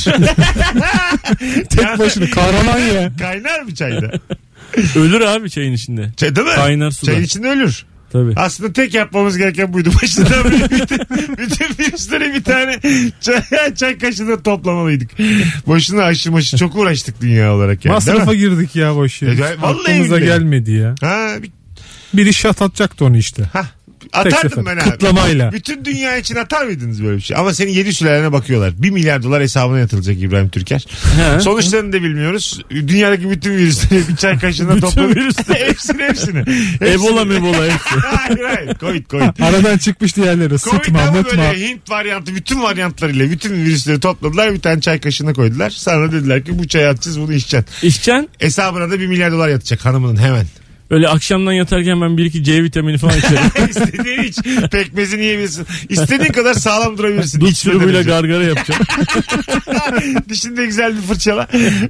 Tek başına kahraman ya. Kaynar mı çayda? Ölür abi çayın içinde. Çay, değil mi? Kaynar suda. Çayın içinde ölür. Tabii. Aslında tek yapmamız gereken buydu. Başından beri bütün, bütün virüsleri bir tane çay, çay kaşığında toplamalıydık. Boşuna aşı maşı çok uğraştık dünya olarak yani. Masrafa girdik ya boş yer. Ya, vallahi Aklımıza billahi. gelmedi ya. Ha, bir, Biri şat atacaktı onu işte. ha, Tek atardım sefer. ben abi. Kıtlamayla. Bütün dünya için atar mıydınız böyle bir şey? Ama senin yedi sülalene bakıyorlar. Bir milyar dolar hesabına yatılacak İbrahim Türker. He. Sonuçlarını da bilmiyoruz. Dünyadaki bütün virüsleri bir çay kaşığına Bütün topladık. virüsleri. hepsini hepsini. hepsini. Ebola mebola hepsi. hayır hayır. Covid Covid. Aradan çıkmış diğerleri. Covid Sıtma ama mıtma. böyle Hint varyantı, bütün varyantlarıyla bütün virüsleri topladılar, bir tane çay kaşığına koydular. Sonra dediler ki bu çayı atacağız, bunu içeceksin. İçeceksin. Hesabına da bir milyar dolar yatacak hanımının hemen. Öyle akşamdan yatarken ben bir iki C vitamini falan içerim. İstediğin iç. Pekmezini yiyebilirsin. İstediğin kadar sağlam durabilirsin. Dut İçmeden şurubuyla önce. gargara yapacağım. Dişinde güzel bir fırçala.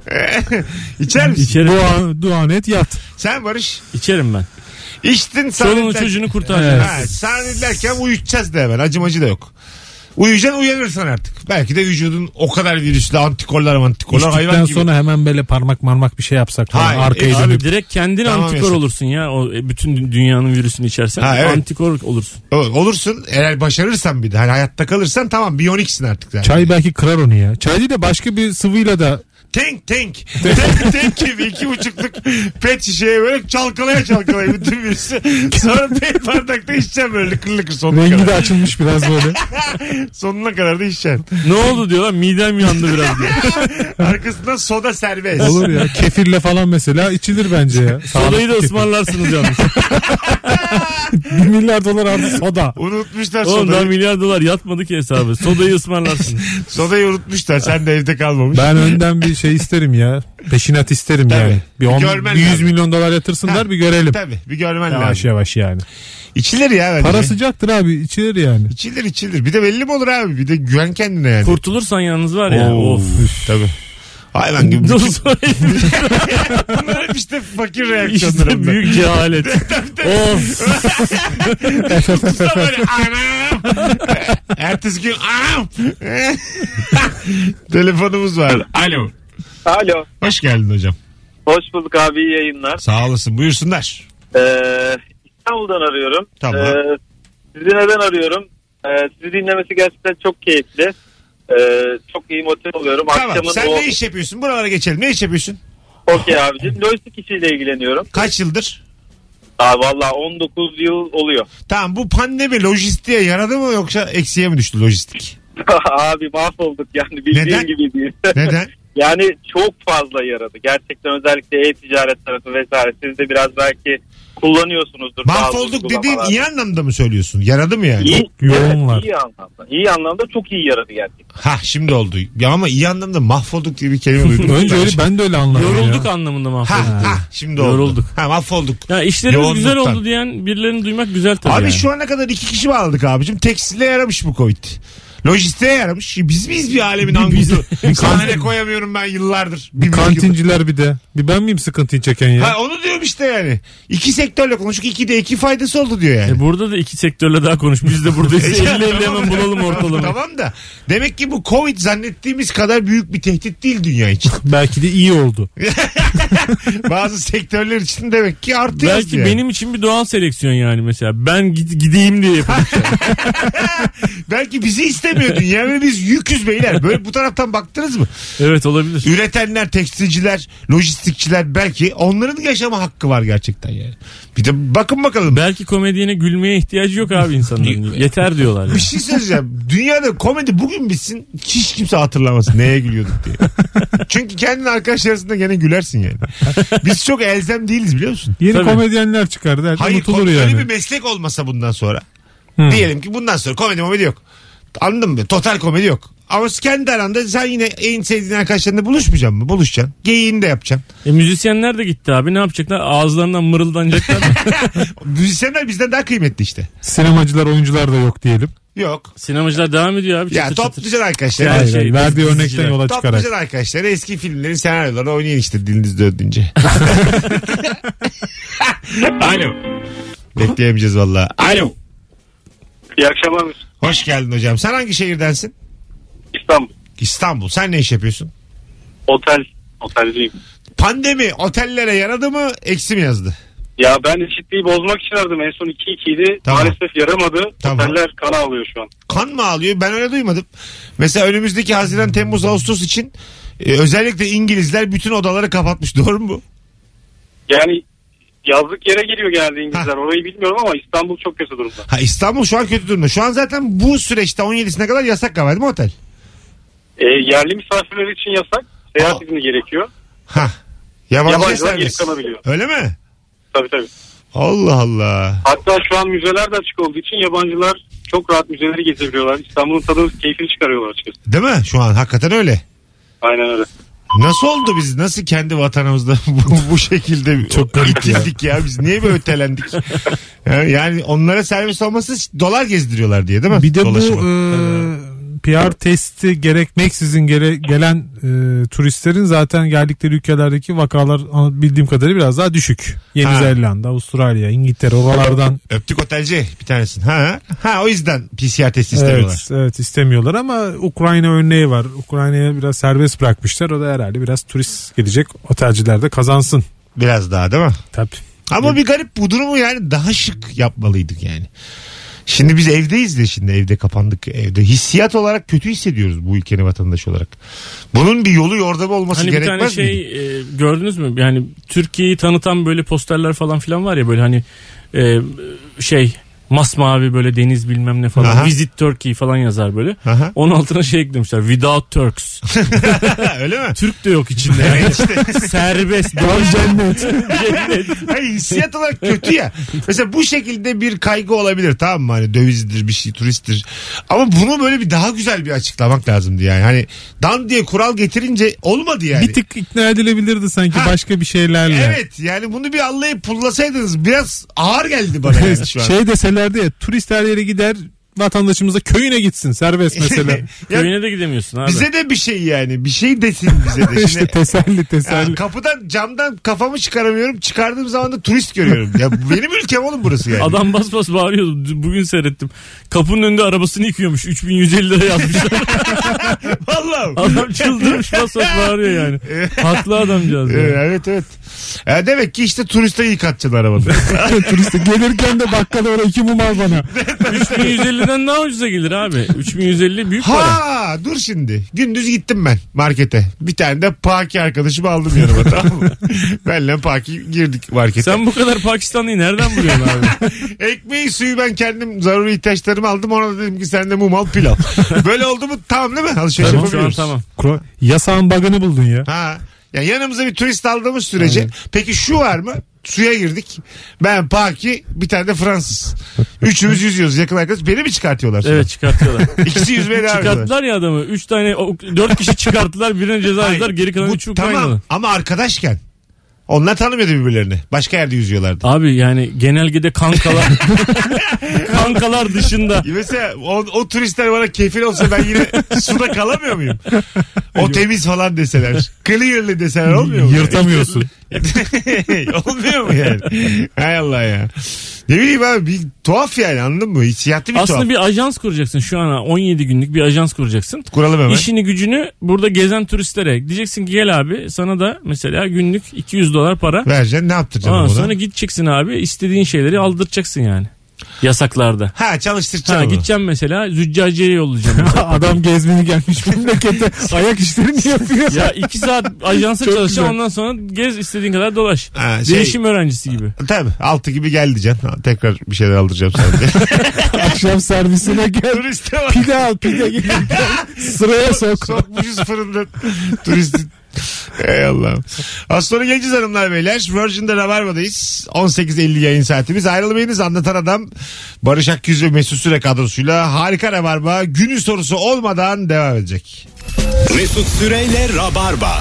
İçer misin? İçerim. Dua, dua et yat. Sen Barış İçerim ben. içtin. Çoluğunu sahneden- çocuğunu kurtaracağım. Ha, sahnedeyken uyutacağız da hemen. Acımacı da yok. Uyuyacaksın, uyanırsan artık. Belki de vücudun o kadar virüslü, antikorlar antikorlar hayvan İçtikten gibi. sonra hemen böyle parmak marmak bir şey yapsak falan. Hayır, Arkaya e, Abi dönüp. direkt kendin Tamam, antikor yasak. olursun ya. O e, bütün dü- dünyanın virüsünü içersen Ha, evet. antikor olursun. O- Olursun eğer başarırsan, bir de hani hayatta kalırsan tamam, biyoniksin artık yani. Çay belki kırar onu ya. Çay değil de başka bir sıvıyla da Tank tank. tank tank gibi iki buçukluk pet şişeye böyle çalkalaya çalkalaya bütün virüsü. Sonra pet bardakta içeceğim böyle lıkır lıkır sonuna rengi de kadar. açılmış biraz böyle. Sonuna kadar da içeceksin. Ne oldu diyorlar, midem yandı biraz diyor. Arkasından soda serbest. Olur ya. Kefirle falan mesela içilir bence ya. Sodayı da Sağlıklı kefir. ısmarlarsınız yalnız. Bir milyar dolar artı soda. Unutmuşlar Oğlum daha sodayı. milyar dolar yatmadı ki hesabı. Sodayı ısmarlarsınız. Sodayı unutmuşlar. Sen de evde kalmamış. Ben önden bir şey isterim ya. Peşinat isterim Tabii. yani. Bir, Bir on, görmen bir yüz lazım. milyon dolar yatırsınlar Ha, bir görelim. Tabii bir görmen Yavaş lazım. yavaş yani. İçilir ya bence. Para sıcaktır abi, içilir yani. İçilir içilir. Bir de belli mi olur abi? Bir de güven kendine yani. Kurtulursan yalnız var ya. Oo, Of. Tabii. Hayvan gibi. Dur bütün- sonra Bunlar hep işte fakir reaksiyonları. işte bunlar. büyük cehalet. Of. Usta böyle anam. Ertesi gün anam. Telefonumuz var. Alo. Alo. Hoş geldin hocam. Hoş bulduk abi, iyi yayınlar. Sağ olasın. Buyursunlar. Ee, İstanbul'dan arıyorum. Tamam. Ee, Sizi neden arıyorum? Ee, sizi dinlemesi gerçekten çok keyifli. Ee, çok iyi motive oluyorum. Tamam. Akşamın Sen o... ne iş yapıyorsun? Buralara geçelim. Ne iş yapıyorsun? Okey abicim. Lojistik işiyle ilgileniyorum. Kaç yıldır? Aa, valla on dokuz yıl oluyor. Tamam, bu pandemi lojistiğe yaradı mı yoksa eksiye mi düştü lojistik? Abi mahvolduk yani, bildiğin Neden? gibi değil. Neden? Yani çok fazla yaradı. Gerçekten özellikle e-ticaret tarafı vesaire. Siz de biraz belki kullanıyorsunuzdur. Mahvolduk dediğin iyi anlamda mı söylüyorsun? Yaradı mı yani? İyi, Yoğunlar. evet, iyi anlamda. İyi anlamda çok iyi yaradı gerçekten. Ha, şimdi oldu. Ya ama iyi anlamda mahvolduk diye bir kelime duydum. Önce öyle, ben de öyle anladım. Yorulduk ya. anlamında Ha, mahvolduk. ha, şimdi oldu. Yorulduk. Ha, mahvolduk. Ya işlerimiz güzel Yoğunluktan. oldu diyen birilerini duymak güzel tabii. Abi yani. şu ana kadar iki kişi bağladık abicim. Tekstile yaramış bu Covid. Lojistiğe yaramış. Biz miyiz bir alemin anguzu? Sahneye koyamıyorum ben yıllardır. Bir Kantinciler bir de. Bir ben miyim sıkıntıyı çeken ya? Ha, onu diyorum işte yani. İki sektörle konuştuk. İkide iki faydası oldu diyor yani. E burada da iki sektörle daha konuş. Biz de buradayız. elli elli hemen bulalım ortalama. Tamam da demek ki bu Covid zannettiğimiz kadar büyük bir tehdit değil dünya için. Belki de iyi oldu. Bazı sektörler için demek ki artı yazdı Belki yani. benim için bir doğal seleksiyon yani mesela. Ben gid- gideyim diye yapılmış. Belki bizi istemiyor dünya ve biz yüküz beyler. Böyle bu taraftan baktınız mı? Evet, olabilir. Üretenler, tekstilciler, lojistikçiler, belki onların yaşama hakkı var gerçekten yani. Bir de bakın bakalım. Belki komedyene gülmeye ihtiyacı yok abi insanların. Yeter diyorlar. Bir Yani. şey söyleyeceğim. Dünyada komedi bugün bitsin, hiç kimse hatırlamasın neye gülüyorduk diye. Çünkü kendin arkadaş arasında gene gülersin yani. Biz çok elzem değiliz, biliyor musun? Yeni Tabii. komedyenler çıkardı. Her Hayır, unutulur öyle yani. bir meslek olmasa bundan sonra. Hmm. Diyelim ki bundan sonra komedi komedi yok. Anladın mı? Total komedi yok. Ama kendi aranda sen yine en sevdiğin arkadaşlarınla buluşmayacaksın mı? Buluşacaksın. Geyiğini de yapacaksın. E, müzisyenler de gitti abi. Ne yapacaklar? Ağızlarından mırıldanacaklar. Müzisyenler bizden daha kıymetli işte. Sinemacılar, oyuncular da yok diyelim. Yok. Sinemacılar devam ediyor abi. Ya Çatır çatır. toplayacaksın arkadaşlar. Her Hayır, şey, hayır. Verdiği dizi- örnekten diziciler. yola çıkarak. Toplayacaksın arkadaşlar. Eski filmlerin senaryolarını oynayın işte diliniz döndüğünce. Alo. Bekleyemeyeceğiz valla. Alo. İyi akşamlar. Hoş geldin hocam. Sen hangi şehirdensin? İstanbul. İstanbul. Sen ne iş yapıyorsun? Otel. Otelciyim. Pandemi otellere yaradı mı, eksi mi yazdı? Ya ben eşitliği bozmak için aradım. En son iki ikiydi. Tamam. Maalesef yaramadı. Tamam. Oteller kan alıyor şu an. Kan mı alıyor? Ben öyle duymadım. Mesela önümüzdeki Haziran, Temmuz, Ağustos için e, özellikle İngilizler bütün odaları kapatmış. Doğru mu bu? Yani yazlık yere geliyor genelde İngilizler. Orayı bilmiyorum ama İstanbul çok kötü durumda. Ha, İstanbul şu an kötü durumda. Şu an zaten bu süreçte on yedisine kadar yasak galiba değil mi otel? E, yerli misafirler için yasak. Seyahat Aa. izni gerekiyor. Ha. Yabancı Yabancılar serbest. gelip kalabiliyor. Öyle mi? Tabii tabii. Allah Allah. Hatta şu an müzeler de açık olduğu için yabancılar çok rahat müzeleri gezebiliyorlar. İstanbul'un tadını, keyfini çıkarıyorlar açıkçası. Değil mi? Şu an hakikaten öyle. Aynen öyle. Nasıl oldu biz? Nasıl kendi vatanımızda bu, bu şekilde çok itildik ya. Biz niye böyle ötelendik? Yani, yani onlara servis olması dolar gezdiriyorlar diye değil mi? Bir de Dolaşıma. bu e, P R testi gerekmeksizin gele, gelen e, turistlerin zaten geldikleri ülkelerdeki vakalar bildiğim kadarıyla biraz daha düşük. Yeni Ha. Zelanda, Avustralya, İngiltere oralardan. Öptük otelci bir tanesin. Ha, ha o yüzden P C R testi istemiyorlar. Evet, evet istemiyorlar ama Ukrayna örneği var. Ukrayna'ya biraz serbest bırakmışlar. O da herhalde biraz turist gelecek. Otelciler de kazansın. Biraz daha değil mi? Tabii. Ama bir garip bu durumu yani daha şık yapmalıydık yani. Şimdi biz evdeyiz de şimdi evde kapandık evde. Hissiyat olarak kötü hissediyoruz bu ülkenin vatandaşı olarak. Bunun bir yolu yordamı olması Hani bir gerekmez tane şey miydi? e, gördünüz mü? Yani Türkiye'yi tanıtan böyle posterler falan filan var ya böyle hani e, şey masmavi böyle deniz bilmem ne falan. Aha. Visit Turkey falan yazar böyle. Aha. Onun altına şey eklemişler. Without Turks. Öyle mi? Türk de yok içinde. Yani. Serbest. Doğru cennet. Cennet. Hayır, hissiyat olarak kötü ya. Mesela bu şekilde bir kaygı olabilir, tamam mı? Hani dövizdir bir şey, turisttir. Ama bunu böyle bir daha güzel bir açıklamak lazımdı yani. Hani dan diye kural getirince olmadı yani. Bir tık ikna edilebilirdi sanki Ha. başka bir şeylerle. Evet yani bunu bir anlayıp pullasaydınız biraz ağır geldi bana yani şu an. Şey deselerdi ya turist her yere gider vatandaşımız da köyüne gitsin. Serbest mesela. Köyüne de gidemiyorsun abi. Bize de bir şey yani. Bir şey desin bize de. işte teselli teselli. Ya kapıdan camdan kafamı çıkaramıyorum. Çıkardığım zaman da turist görüyorum. Ya benim ülkem oğlum burası yani. Adam bas bas bağırıyordu. Bugün seyrettim. Kapının önünde arabasını yıkıyormuş. üç bin yüz elli lira yazmışlar. Vallahi. Adam çıldırmış bas bas bağırıyor yani. Haklı adamcağız. Yani. Evet evet. Ya demek ki işte turiste yıkatacaksın arabanı. Turiste gelirken de bakkala oraya iki mum al bana. üç bin yüz elliden daha ucuza gelir abi. üç bin yüz elli büyük para. Ha dur şimdi. Gündüz gittim ben markete. Bir tane de Paki arkadaşımı aldım yanıma, tamam mı? Benle Paki girdik markete. Sen bu kadar Pakistanlıyı nereden buluyorsun abi? Ekmeği suyu ben kendim zaruri ihtiyaçlarımı aldım. Ona da dedim ki sen de mum al pilav. Böyle oldu mu tamam değil mi? Alışveriş Tamam, şu an yapabiliyoruz. tamam. Yasağın bug'ını buldun ya. Ha. Ya yanımıza bir turist aldığımız sürece. Evet. Peki şu var mı? Suya girdik. Ben Paki, bir tane de Fransız. Üçümüz yüzüyoruz yakın arkadaş. Beni mi çıkartıyorlar sonra? Evet çıkartıyorlar. İkisi yüzmeye devam ediyorlar. Çıkarttılar ya adamı. Üç tane, o, dört kişi çıkarttılar. Birine ceza verdiler. Geri kalan üç Ukraynalı. Tamam ama arkadaşken. Onlar tanımıyordu birbirlerini. Başka yerde yüzüyorlardı. Abi yani genelgede kankalar kankalar dışında. Mesela o, o turistler bana kefil olsa ben yine suda kalamıyor muyum? O temiz falan deseler. Clearly deseler olmuyor mu? Yırtamıyorsun. Olmuyor mu yani? Hay Allah ya. Ne bileyim abi bir tuhaf yani, anladın mı? Hissiyatı bir Aslında tuhaf. bir ajans kuracaksın şu an, on yedi günlük bir ajans kuracaksın. Kuralım hemen. İşini gücünü burada gezen turistlere diyeceksin ki gel abi sana da mesela günlük iki yüz dolar para. Vereceksin, ne yaptıracaksın Aa, ona? sonra gideceksin abi istediğin şeyleri aldıracaksın yani. Yasaklarda. Ha çalıştıracaksın Ha, onu. gideceğim mesela züccaciyeye yollayacağım. Adam gezmeye gelmiş memlekete ayak işlerini yapıyor. Ya iki saat ajansa Çok çalışacağım, güzel. ondan sonra gez istediğin kadar dolaş. Ha, şey- Değişim öğrencisi gibi. Tabii altı gibi gel diyeceksin. Ha, tekrar bir şeyler aldıracağım sadece. Akşam servisine gel. Turiste bak. Pide al pide gelirken sıraya sok. Sokmuşuz fırında turistin. Ey Allah'ım. Az sonra geleceğiz hanımlar beyler. Virgin'de Rabarba'dayız. on sekiz elli yayın saatimiz. Ayrılmayınız. Anlatan Adam Barış Akgüz ve Mesut Süre kadrosuyla harika Rabarba günün sorusu olmadan devam edecek. Mesut Süreyle Rabarba.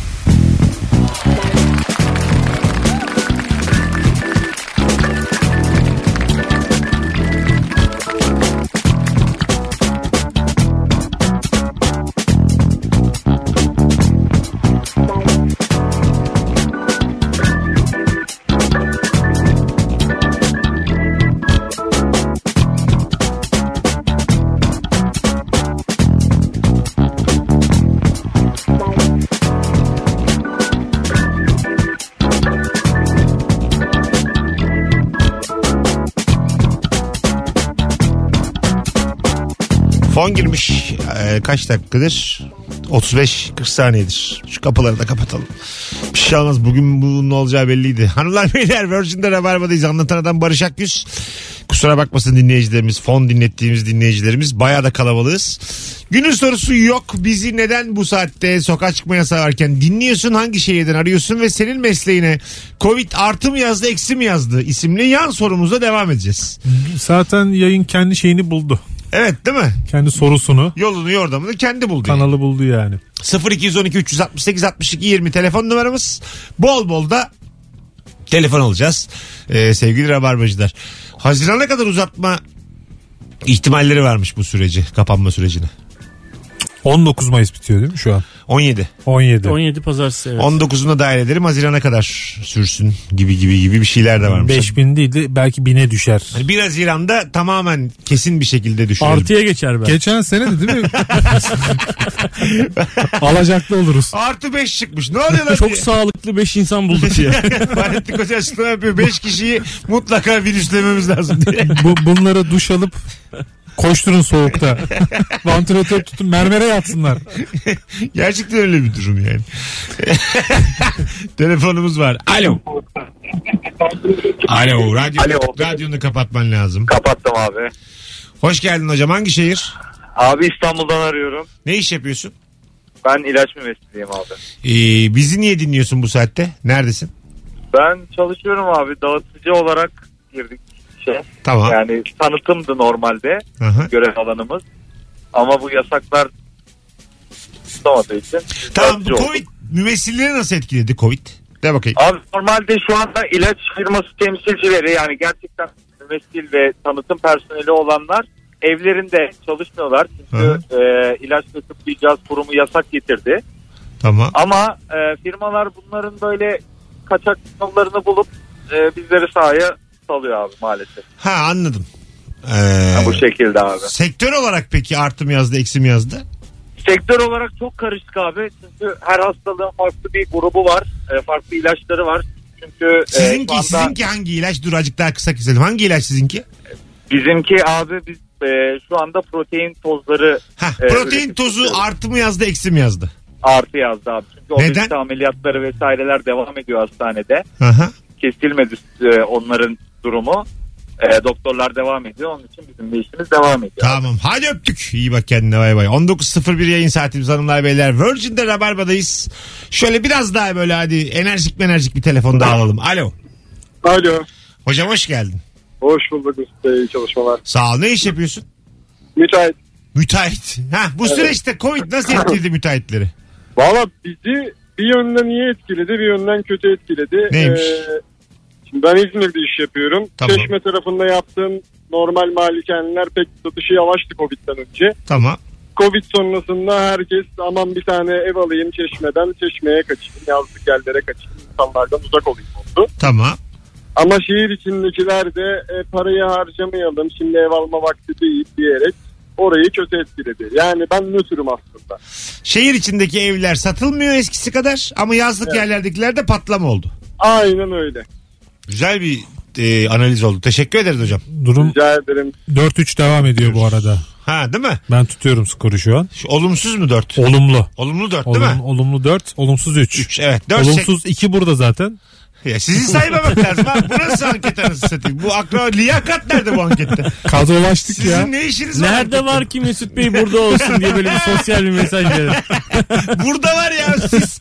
Fon girmiş. Ee, kaç dakikadır? otuz beş kırk saniyedir. Şu kapıları da kapatalım. Bir şey olmaz. Bugün bunun olacağı belliydi. Hanımlar beyler, Virgin'de Rabarba'dayız. Anlatan Adam Barış Akgüz. Kusura bakmasın dinleyicilerimiz. Fon dinlettiğimiz dinleyicilerimiz. Bayağı da kalabalığız. Günün sorusu yok. Bizi neden bu saatte sokağa çıkma yasağı varken dinliyorsun? Hangi şehirden arıyorsun? Ve senin mesleğine Covid artı mı yazdı eksi mi yazdı? İsimli yan sorumuzla devam edeceğiz. Zaten yayın kendi şeyini buldu. Evet değil mi? Kendi sorusunu. Yolunu yordamını kendi buldu. Kanalı buldu yani. sıfır iki on iki üç altı sekiz altmış iki yirmi telefon numaramız. Bol bol da telefon alacağız. Ee, sevgili Rabarbacılar. Haziran'a kadar uzatma ihtimalleri varmış bu süreci. Kapanma sürecini. on dokuz Mayıs bitiyor değil mi şu an? on yedi. on yedi. on yedi pazartesi evet. on dokuzunda dahil edelim, Haziran'a kadar sürsün gibi gibi gibi bir şeyler de varmış. beş bin değil de belki bine düşer. Yani bir Haziran'da tamamen kesin bir şekilde düşürelim. Artıya geçer belki. Geçen sene de değil mi? Alacaklı oluruz. Artı beş çıkmış. Ne oluyor lan? Çok diye. sağlıklı beş insan bulduk ya. Fahrettin Koca açıklama yapıyor. beş kişiyi mutlaka virüslememiz lazım diye. Bu, bunlara duş alıp koşturun soğukta. Vantilatör tutun, mermere yatsınlar. Gerçekten öyle bir durum yani. Telefonumuz var. Alo. Alo. Radyo, Alo. Radyonu kapatman lazım. Kapattım abi. Hoş geldin hocam. Hangi şehir? Abi İstanbul'dan arıyorum. Ne iş yapıyorsun? Ben ilaç mühendisiyim abi. Ee, bizi niye dinliyorsun bu saatte? Neredesin? Ben çalışıyorum abi. Dağıtıcı olarak girdik. Şey. Tamam. Yani tanıtımdı normalde Aha. görev alanımız. Ama bu yasaklar tutamadığı için. Tamam. dağıtıcı Bu olduk. Covid mümessilleri nasıl etkiledi Covid? De bakayım. Abi normalde şu anda ilaç firması temsilcileri, yani gerçekten mümessil ve tanıtım personeli olanlar evlerinde çalışmıyorlar. Çünkü e, ilaç ve tıbbi cihaz kurumu yasak getirdi. Tamam. Ama e, firmalar bunların böyle kaçak yollarını bulup e, bizleri sahaya salıyor abi maalesef. Ha anladım. Ee, ha, bu şekilde abi. Sektör olarak peki artı mı yazdı eksi mi yazdı? Sektör olarak çok karışık abi. Çünkü her hastalığın farklı bir grubu var. E, farklı ilaçları var. Çünkü sizinki, e, anda, sizinki hangi ilaç? Dur azıcık daha kısa keselim. Hangi ilaç sizinki? Bizimki abi biz e, şu anda protein tozları. Heh, e, protein tozu tutuyoruz. artı mı yazdı eksi mi yazdı? Artı yazdı abi. Çünkü neden? obezite ameliyatları vesaireler devam ediyor hastanede. Aha. Kesilmedi e, onların durumu. E, doktorlar devam ediyor. Onun için bizim de işimiz devam ediyor. Tamam. Hadi öptük. İyi bak kendine, bay bay. on dokuz sıfır bir yayın saatimiz hanımlar beyler. Virgin'de Rabarba'dayız. Şöyle biraz daha böyle hadi enerjik enerjik bir telefon daha alalım. Alo. Alo. Hocam hoş geldin. Hoş bulduk Mesut, iyi çalışmalar. Sağ ol. Ne iş yapıyorsun? Müteahhit. Müteahhit. Ha, bu evet. Süreçte Covid nasıl etkiledi müteahhitleri? Valla bizi bir yönden iyi etkiledi, bir yönden kötü etkiledi. Neymiş? Ee, şimdi ben İzmir'de iş yapıyorum. Tamam. Çeşme tarafında yaptığım normal malikaneler pek satışı yavaştı Covid'den önce. Tamam. Covid sonrasında herkes aman bir tane ev alayım Çeşme'den, Çeşme'ye kaçayım, yazlık yerlere kaçayım, insanlardan uzak olayım oldu. Tamam. Ama şehir içindekiler de e, parayı harcamayalım, şimdi ev alma vakti değil diyerek orayı kötü etkiledi. Yani ben nötrüm aslında. Şehir içindeki evler satılmıyor eskisi kadar ama yazlık evet. yerlerdekiler de patlama oldu. Aynen öyle. Güzel bir e, analiz oldu. Teşekkür ederiz hocam. Durum Rica ederim. dört üç devam ediyor bu arada. Ha değil mi? Ben tutuyorum skoru şu an. Şu, olumsuz mu dört? Olumlu. Olumlu dört Olum, değil mi? Olumlu dört, olumsuz üç. üç evet. dört olumsuz iki sek- burada zaten. Ya sizi saymamak lazım ha. Bu nasıl anket arası satayım? Bu akra liyakat nerede bu ankette? Kadrolaştık Sizin ya. Sizin ne işiniz var? Nerede var ki Mesut Bey burada olsun diye böyle bir sosyal bir mesaj verin. Burada var ya siz.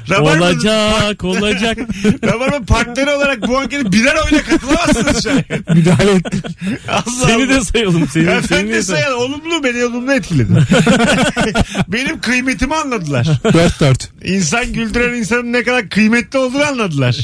Olacak olacak. Rabarba partneri olarak bu ankete birer oyuna katılamazsınız şu an. Müdahale ettik. Allah Seni Allah. de sayalım. Seni, ya seni ben de sayalım. Olumlu beni olumlu etkiledi. Benim kıymetimi anladılar. dört dört. İnsan güldüren insanın ne kadar kıymetli olduğunu anladılar.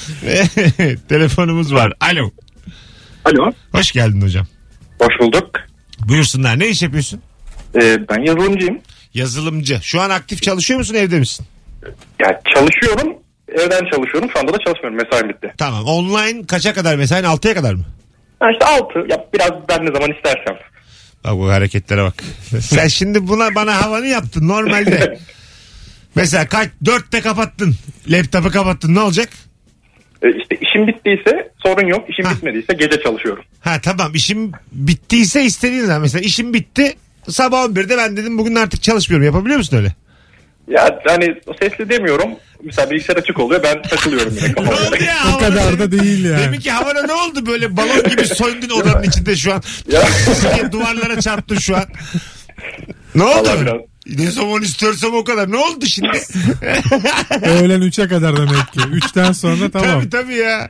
Telefonumuz var. Alo. Alo. Hoş geldin hocam. Hoş bulduk. Buyursunlar. Ne iş yapıyorsun? Ee, ben yazılımcıyım. Yazılımcı. Şu an aktif çalışıyor musun, evde misin? Ya çalışıyorum. Evden çalışıyorum. Şu anda da çalışmıyorum. Mesaim bitti. Tamam. Online kaça kadar mesain? altıya kadar mı? Ha işte altı. Ya biraz ben ne zaman istersem. Bak bu hareketlere bak. Sen şimdi buna bana havanı yaptın normalde. Mesela kaç? Dörtte kapattın. Laptopu kapattın. Ne olacak? E işte işim bittiyse sorun yok. İşim ha. bitmediyse gece çalışıyorum. Ha tamam. İşim bittiyse istediğin zaman. Mesela işim bitti. Sabah on birde ben dedim bugün artık çalışmıyorum. Yapabiliyor musun öyle? Ya hani sesli demiyorum. Mesela bilgisayar açık oluyor. Ben takılıyorum yine kafamda. Ne oldu ya? O kadar da değil yani. Demin ki havana ne oldu böyle balon gibi söndün odanın içinde şu an. Duvarlara çarptın şu an. Ne oldu? Ne zaman istiyorsam o kadar. Ne oldu şimdi? Öğlen üçe kadar demek ki. üçten sonra tamam. Tabii tabii ya.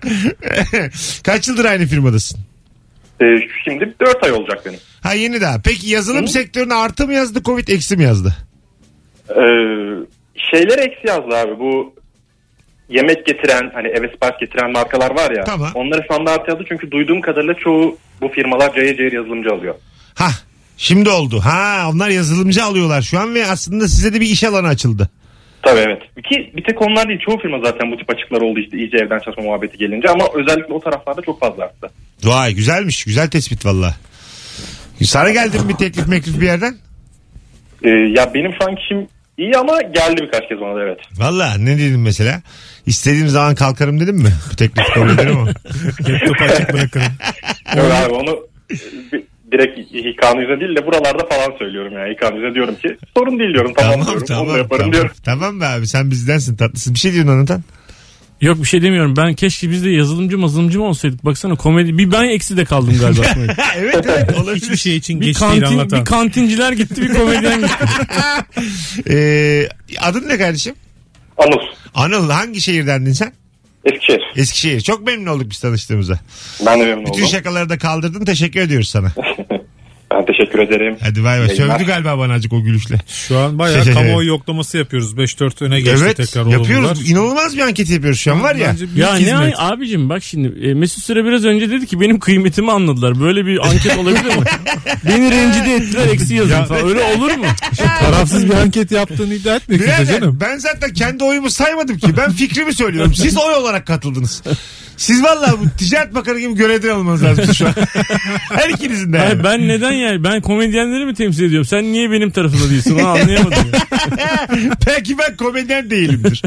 Kaç yıldır aynı firmadasın? Ee, şimdi dört ay olacak benim. Ha yeni daha. Peki yazılım Hı? sektörüne artı mı yazdı, Covid eksi mi yazdı? Ee, şeyler eksi yazdı abi. Bu yemek getiren, hani eve sipariş getiren markalar var ya. Tamam. Onları standart yazdı çünkü duyduğum kadarıyla çoğu bu firmalar cayır cayır yazılımcı alıyor. Ha şimdi oldu. Ha onlar yazılımcı alıyorlar şu an ve aslında size de bir iş alanı açıldı. Tabii evet. Ki bir tek onlar değil. Çoğu firma zaten bu tip açıklar oldu işte iyice evden çalışma muhabbeti gelince ama özellikle o taraflarda çok fazla arttı. Vay güzelmiş. Güzel tespit valla. Sana geldi mi bir teklif meklif bir yerden? Ee, ya benim şu anki işim iyi ama geldi birkaç kez bana da evet. Valla ne dedim mesela? İstediğim zaman kalkarım dedim mi? Bir teklif kabul ederim ama. Laptopu açık bırakırım. Evet abi onu direkt İK'nın yüzüne değil de buralarda falan söylüyorum yani. İK'nın yüzüne diyorum ki sorun değil diyorum. Tamam, tamam diyorum. Tamam, onu da yaparım tamam. diyorum. Tamam be abi sen bizdensin tatlısın. Bir şey diyorsun anlatan. Yok bir şey demiyorum. Ben keşke biz de yazılımcı mazılımcı mı olsaydık? Baksana komedi. Bir ben eksi de kaldım galiba. evet evet. Olabilir. Hiçbir şey için bir geç kantin, değil anlatan. Bir kantinciler gitti bir komedyen gitti. ee, adın ne kardeşim? Anıl. Anıl hangi şehirdendin sen? Eskişehir. Eskişehir. Çok memnun olduk biz tanıştığımıza. Ben de memnun Bütün oldum. şakaları da kaldırdın. Teşekkür ediyoruz sana. Ben teşekkür ederim. Hadi bay bay. Yayınlar. Sövdü galiba bana azıcık o gülüşle. Şu an bayağı Şey, şey, kamuoyu yoklaması yapıyoruz. beş dört öne geçti Evet tekrar. yapıyoruz. olumlular. İnanılmaz bir anket yapıyoruz şu an var ya. Bence büyük Ya ne hizmet. ay- abicim bak şimdi e, Mesut Süre biraz önce dedi ki benim kıymetimi anladılar. Böyle bir anket olabilir mi? Beni rencide ettiler eksi yazın falan. Öyle olur mu? Tarafsız bir anket yaptığını iddia etmek Birader, istiyor canım. ben zaten kendi oyumu saymadım ki. Ben fikrimi söylüyorum. Siz oy olarak katıldınız. Siz vallahi bu Ticaret Bakanı gibi görevden almanız lazım şu an. Her ikinizin de. Hayır, Yani. ben neden yani? Ben komedyenleri mi temsil ediyorum? Sen niye benim tarafımda değilsin? Onu anlayamadım. Ya. Belki ben komedyen değilimdir.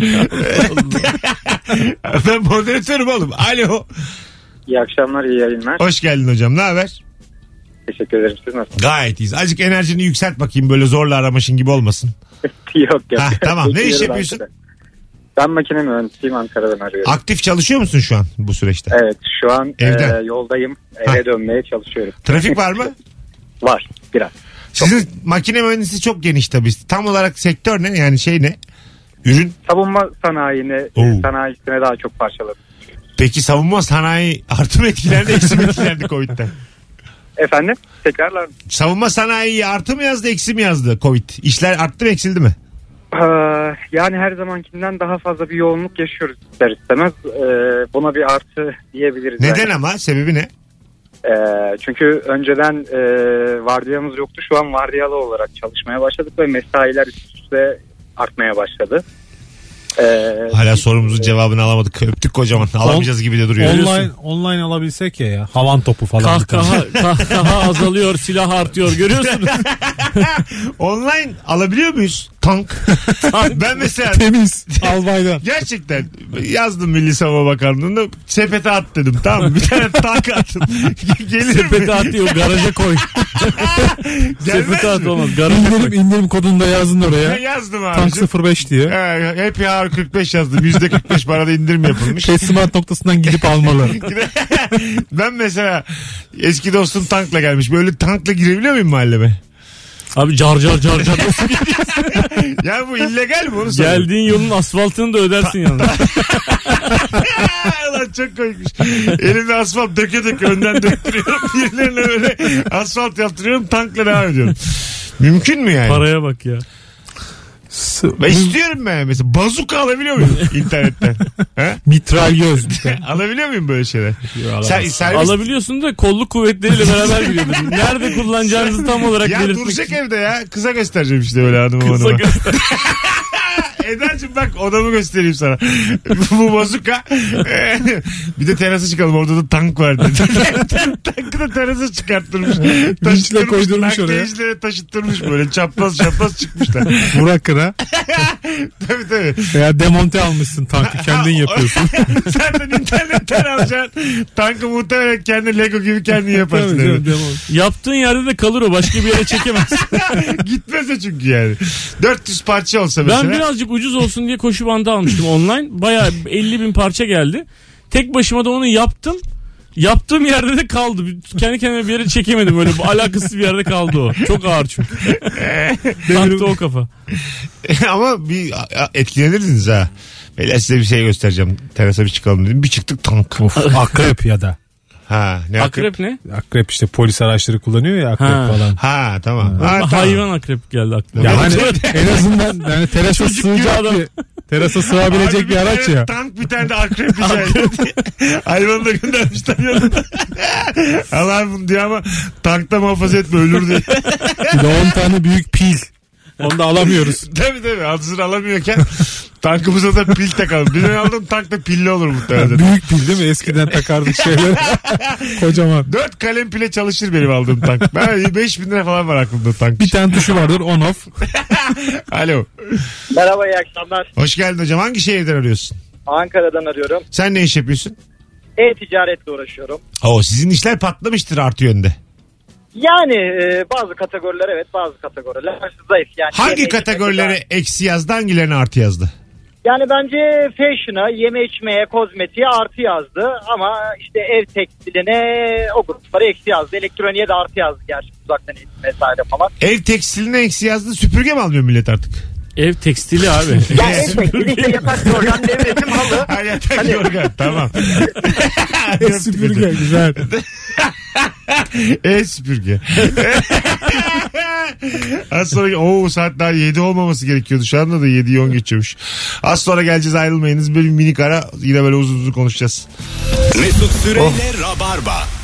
Ben moderatörüm oğlum. Alo. İyi akşamlar, iyi yayınlar. Hoş geldin hocam. Ne haber? Teşekkür ederim. Siz nasılsınız? Gayet iyiyiz. Azıcık enerjini yükselt bakayım. Böyle zorla aramışın gibi olmasın. Yok yok. Ha, tamam. Ne iş Bekliyorum yapıyorsun? Ankara'da. Ben makine mühendisiyim, Ankara'dan arıyorum. Aktif çalışıyor musun şu an bu süreçte? Evet, şu an Evden. e, yoldayım. Ha. Eve dönmeye çalışıyorum. Trafik var mı? Var biraz. Sizin makine mühendisi çok geniş tabii. Tam olarak sektör ne? Yani şey ne? Ürün. Savunma sanayine, Oo. sanayisine daha çok parçaladım. Peki savunma sanayi artı mı etkilendi, eksi mi etkilendi Covid'den? Efendim? Tekrarlar mı? Savunma sanayi artı mı yazdı, eksi mi yazdı Covid? İşler arttı mı, eksildi mi? Ee, yani her zamankinden daha fazla bir yoğunluk yaşıyoruz ister istemez. Ee, buna bir artı diyebiliriz. Neden yani. ama? Sebebi ne? Ee, çünkü önceden e, vardiyamız yoktu. Şu an vardiyalı olarak çalışmaya başladık ve mesailer üst üste artmaya başladı. Ee, Hala sorumuzun cevabını alamadık. Öptük kocaman. Alamayacağız gibi de duruyor. Online, online alabilsek ya ya. Havan topu falan. Kahkaha, kahkaha azalıyor, silah artıyor. Görüyorsunuz. Online alabiliyor muyuz? Tank. Ben mesela Temiz. Albaydan. gerçekten yazdım Milli Savunma Bakanlığı'nda, sepete at dedim, tamam mı? Bir tane tank attım. Gelir mi? Sepete atıyor, garaja koy. Gelmez Sepete at mi? olmaz. Garaja İndirim, koy. indirim kodunu da yazdın Ben oraya. yazdım Tank abi. sıfır beş diye. Ee, Happy Hour kırk beş yazdım. yüzde kırk beş parada indirim yapılmış. Teslimat noktasından gidip almalı. Ben mesela eski dostum tankla gelmiş. Böyle tankla girebiliyor muyum mahalleme? Abi car car car car. Ya bu illegal mi onu soruyorum. Geldiğin yolun asfaltını da ödersin yalnız. Ulan çok koymuş. Elimde asfalt döke döke önden döktürüyorum. Birilerine böyle asfalt yaptırıyorum. Tankla devam ediyorum. Mümkün mü yani? Paraya bak ya. Ben istiyorum ben mesela. Bazuka alabiliyor muyum internetten? Ha? Mitralyöz. Alabiliyor muyum böyle şeyler? Sen, servis... Alabiliyorsun da kolluk kuvvetleriyle beraber gidiyordur. Nerede kullanacağınızı tam olarak Ya belirtmek duracak için. evde ya. Kıza göstereceğim işte böyle adımı Kısa adımı. göster. Eda'cığım bak odamı göstereyim sana. Bu bazuka. Bir de terasa çıkalım, orada da tank var dedi. Tankı da terasa çıkarttırmış. Vinçle koydurmuş oraya. Nakliyecilere taşıttırmış böyle. Çapraz çapraz çıkmışlar. Burak Kıra. Tabii tabii. Veya demonte almışsın tankı kendin yapıyorsun. Zaten internetten alacaksın. Tankı muhtemelen kendi Lego gibi kendin yaparsın. Tabii Evet. canım, Yaptığın yerde de kalır o. Başka bir yere çekemezsin. Gitmese çünkü yani. dört yüz parça olsa mesela. Ben birazcık ucuz olsun diye koşu bandı almıştım online. Baya elli bin parça geldi. Tek başıma da onu yaptım. Yaptığım yerde de kaldı. Kendi kendime bir yere çekemedim. Böyle alakasız bir yerde kaldı o. Çok ağır çünkü. Taktı o kafa. Ama bir etkilenirdiniz ha. Beyler size bir şey göstereceğim. Terasa bir çıkalım dedim. Bir çıktık tank. Of, akrep ya da. Ha, ne akrep? Akrep ne? Akrep işte polis araçları kullanıyor ya akrep Ha. falan. Ha tamam. Ha, tamam. Hayvan akrep geldi aklıma. Ya hani en azından yani terasa Çocuk gibi sığacak adam. bir, terasa sığabilecek Abi bir araç tane ya. Tank bir tane de akrep rica etti. Hayvanı da göndermişler yanına. Allah bunu diyor ama tankta muhafaza etme ölür diye. Bir de on tane büyük pil. Onu da alamıyoruz. Tabii tabii hazır alamıyorken tankımıza da pil takalım. Benim aldığım tank da pilli olur muhtemelen. Büyük pil değil mi? Eskiden takardık şeyleri. Kocaman. Dört kalem pile çalışır benim aldığım tank. Ben beş bin lira falan var aklımda tank. Bir tane tuşu vardır on off. Alo. Merhaba, iyi akşamlar. Hoş geldin hocam. Hangi şehirden arıyorsun? Ankara'dan arıyorum. Sen ne iş yapıyorsun? E-ticaretle uğraşıyorum. Oo, sizin işler patlamıştır artı yönde. Yani e, bazı kategoriler evet, bazı kategoriler zayıf. Yani Hangi yeme kategorilere içme- eksi yazdı, hangilerine artı yazdı? Yani bence fashion'a, yeme içmeye, kozmetiğe artı yazdı. Ama işte ev tekstiline o gruplara eksi yazdı. Elektroniğe de artı yazdı gerçi, uzaktan eğitim vesaire falan. Ev tekstiline eksi yazdı, süpürge mi almıyor millet artık? Ev tekstili abi. Ya ev tekstili işte yatak yorgan, devretim, halı. Ha, yatak yorgan tamam. Süpürge güzel. E-süpürge. Az sonra o saat daha yedi olmaması gerekiyordu. Şu anda da yediyi on geçiyormuş. Az sonra geleceğiz, ayrılmayınız. Böyle bir minik ara, yine böyle uzun uzun konuşacağız. Mesut Süreyle Rabarba.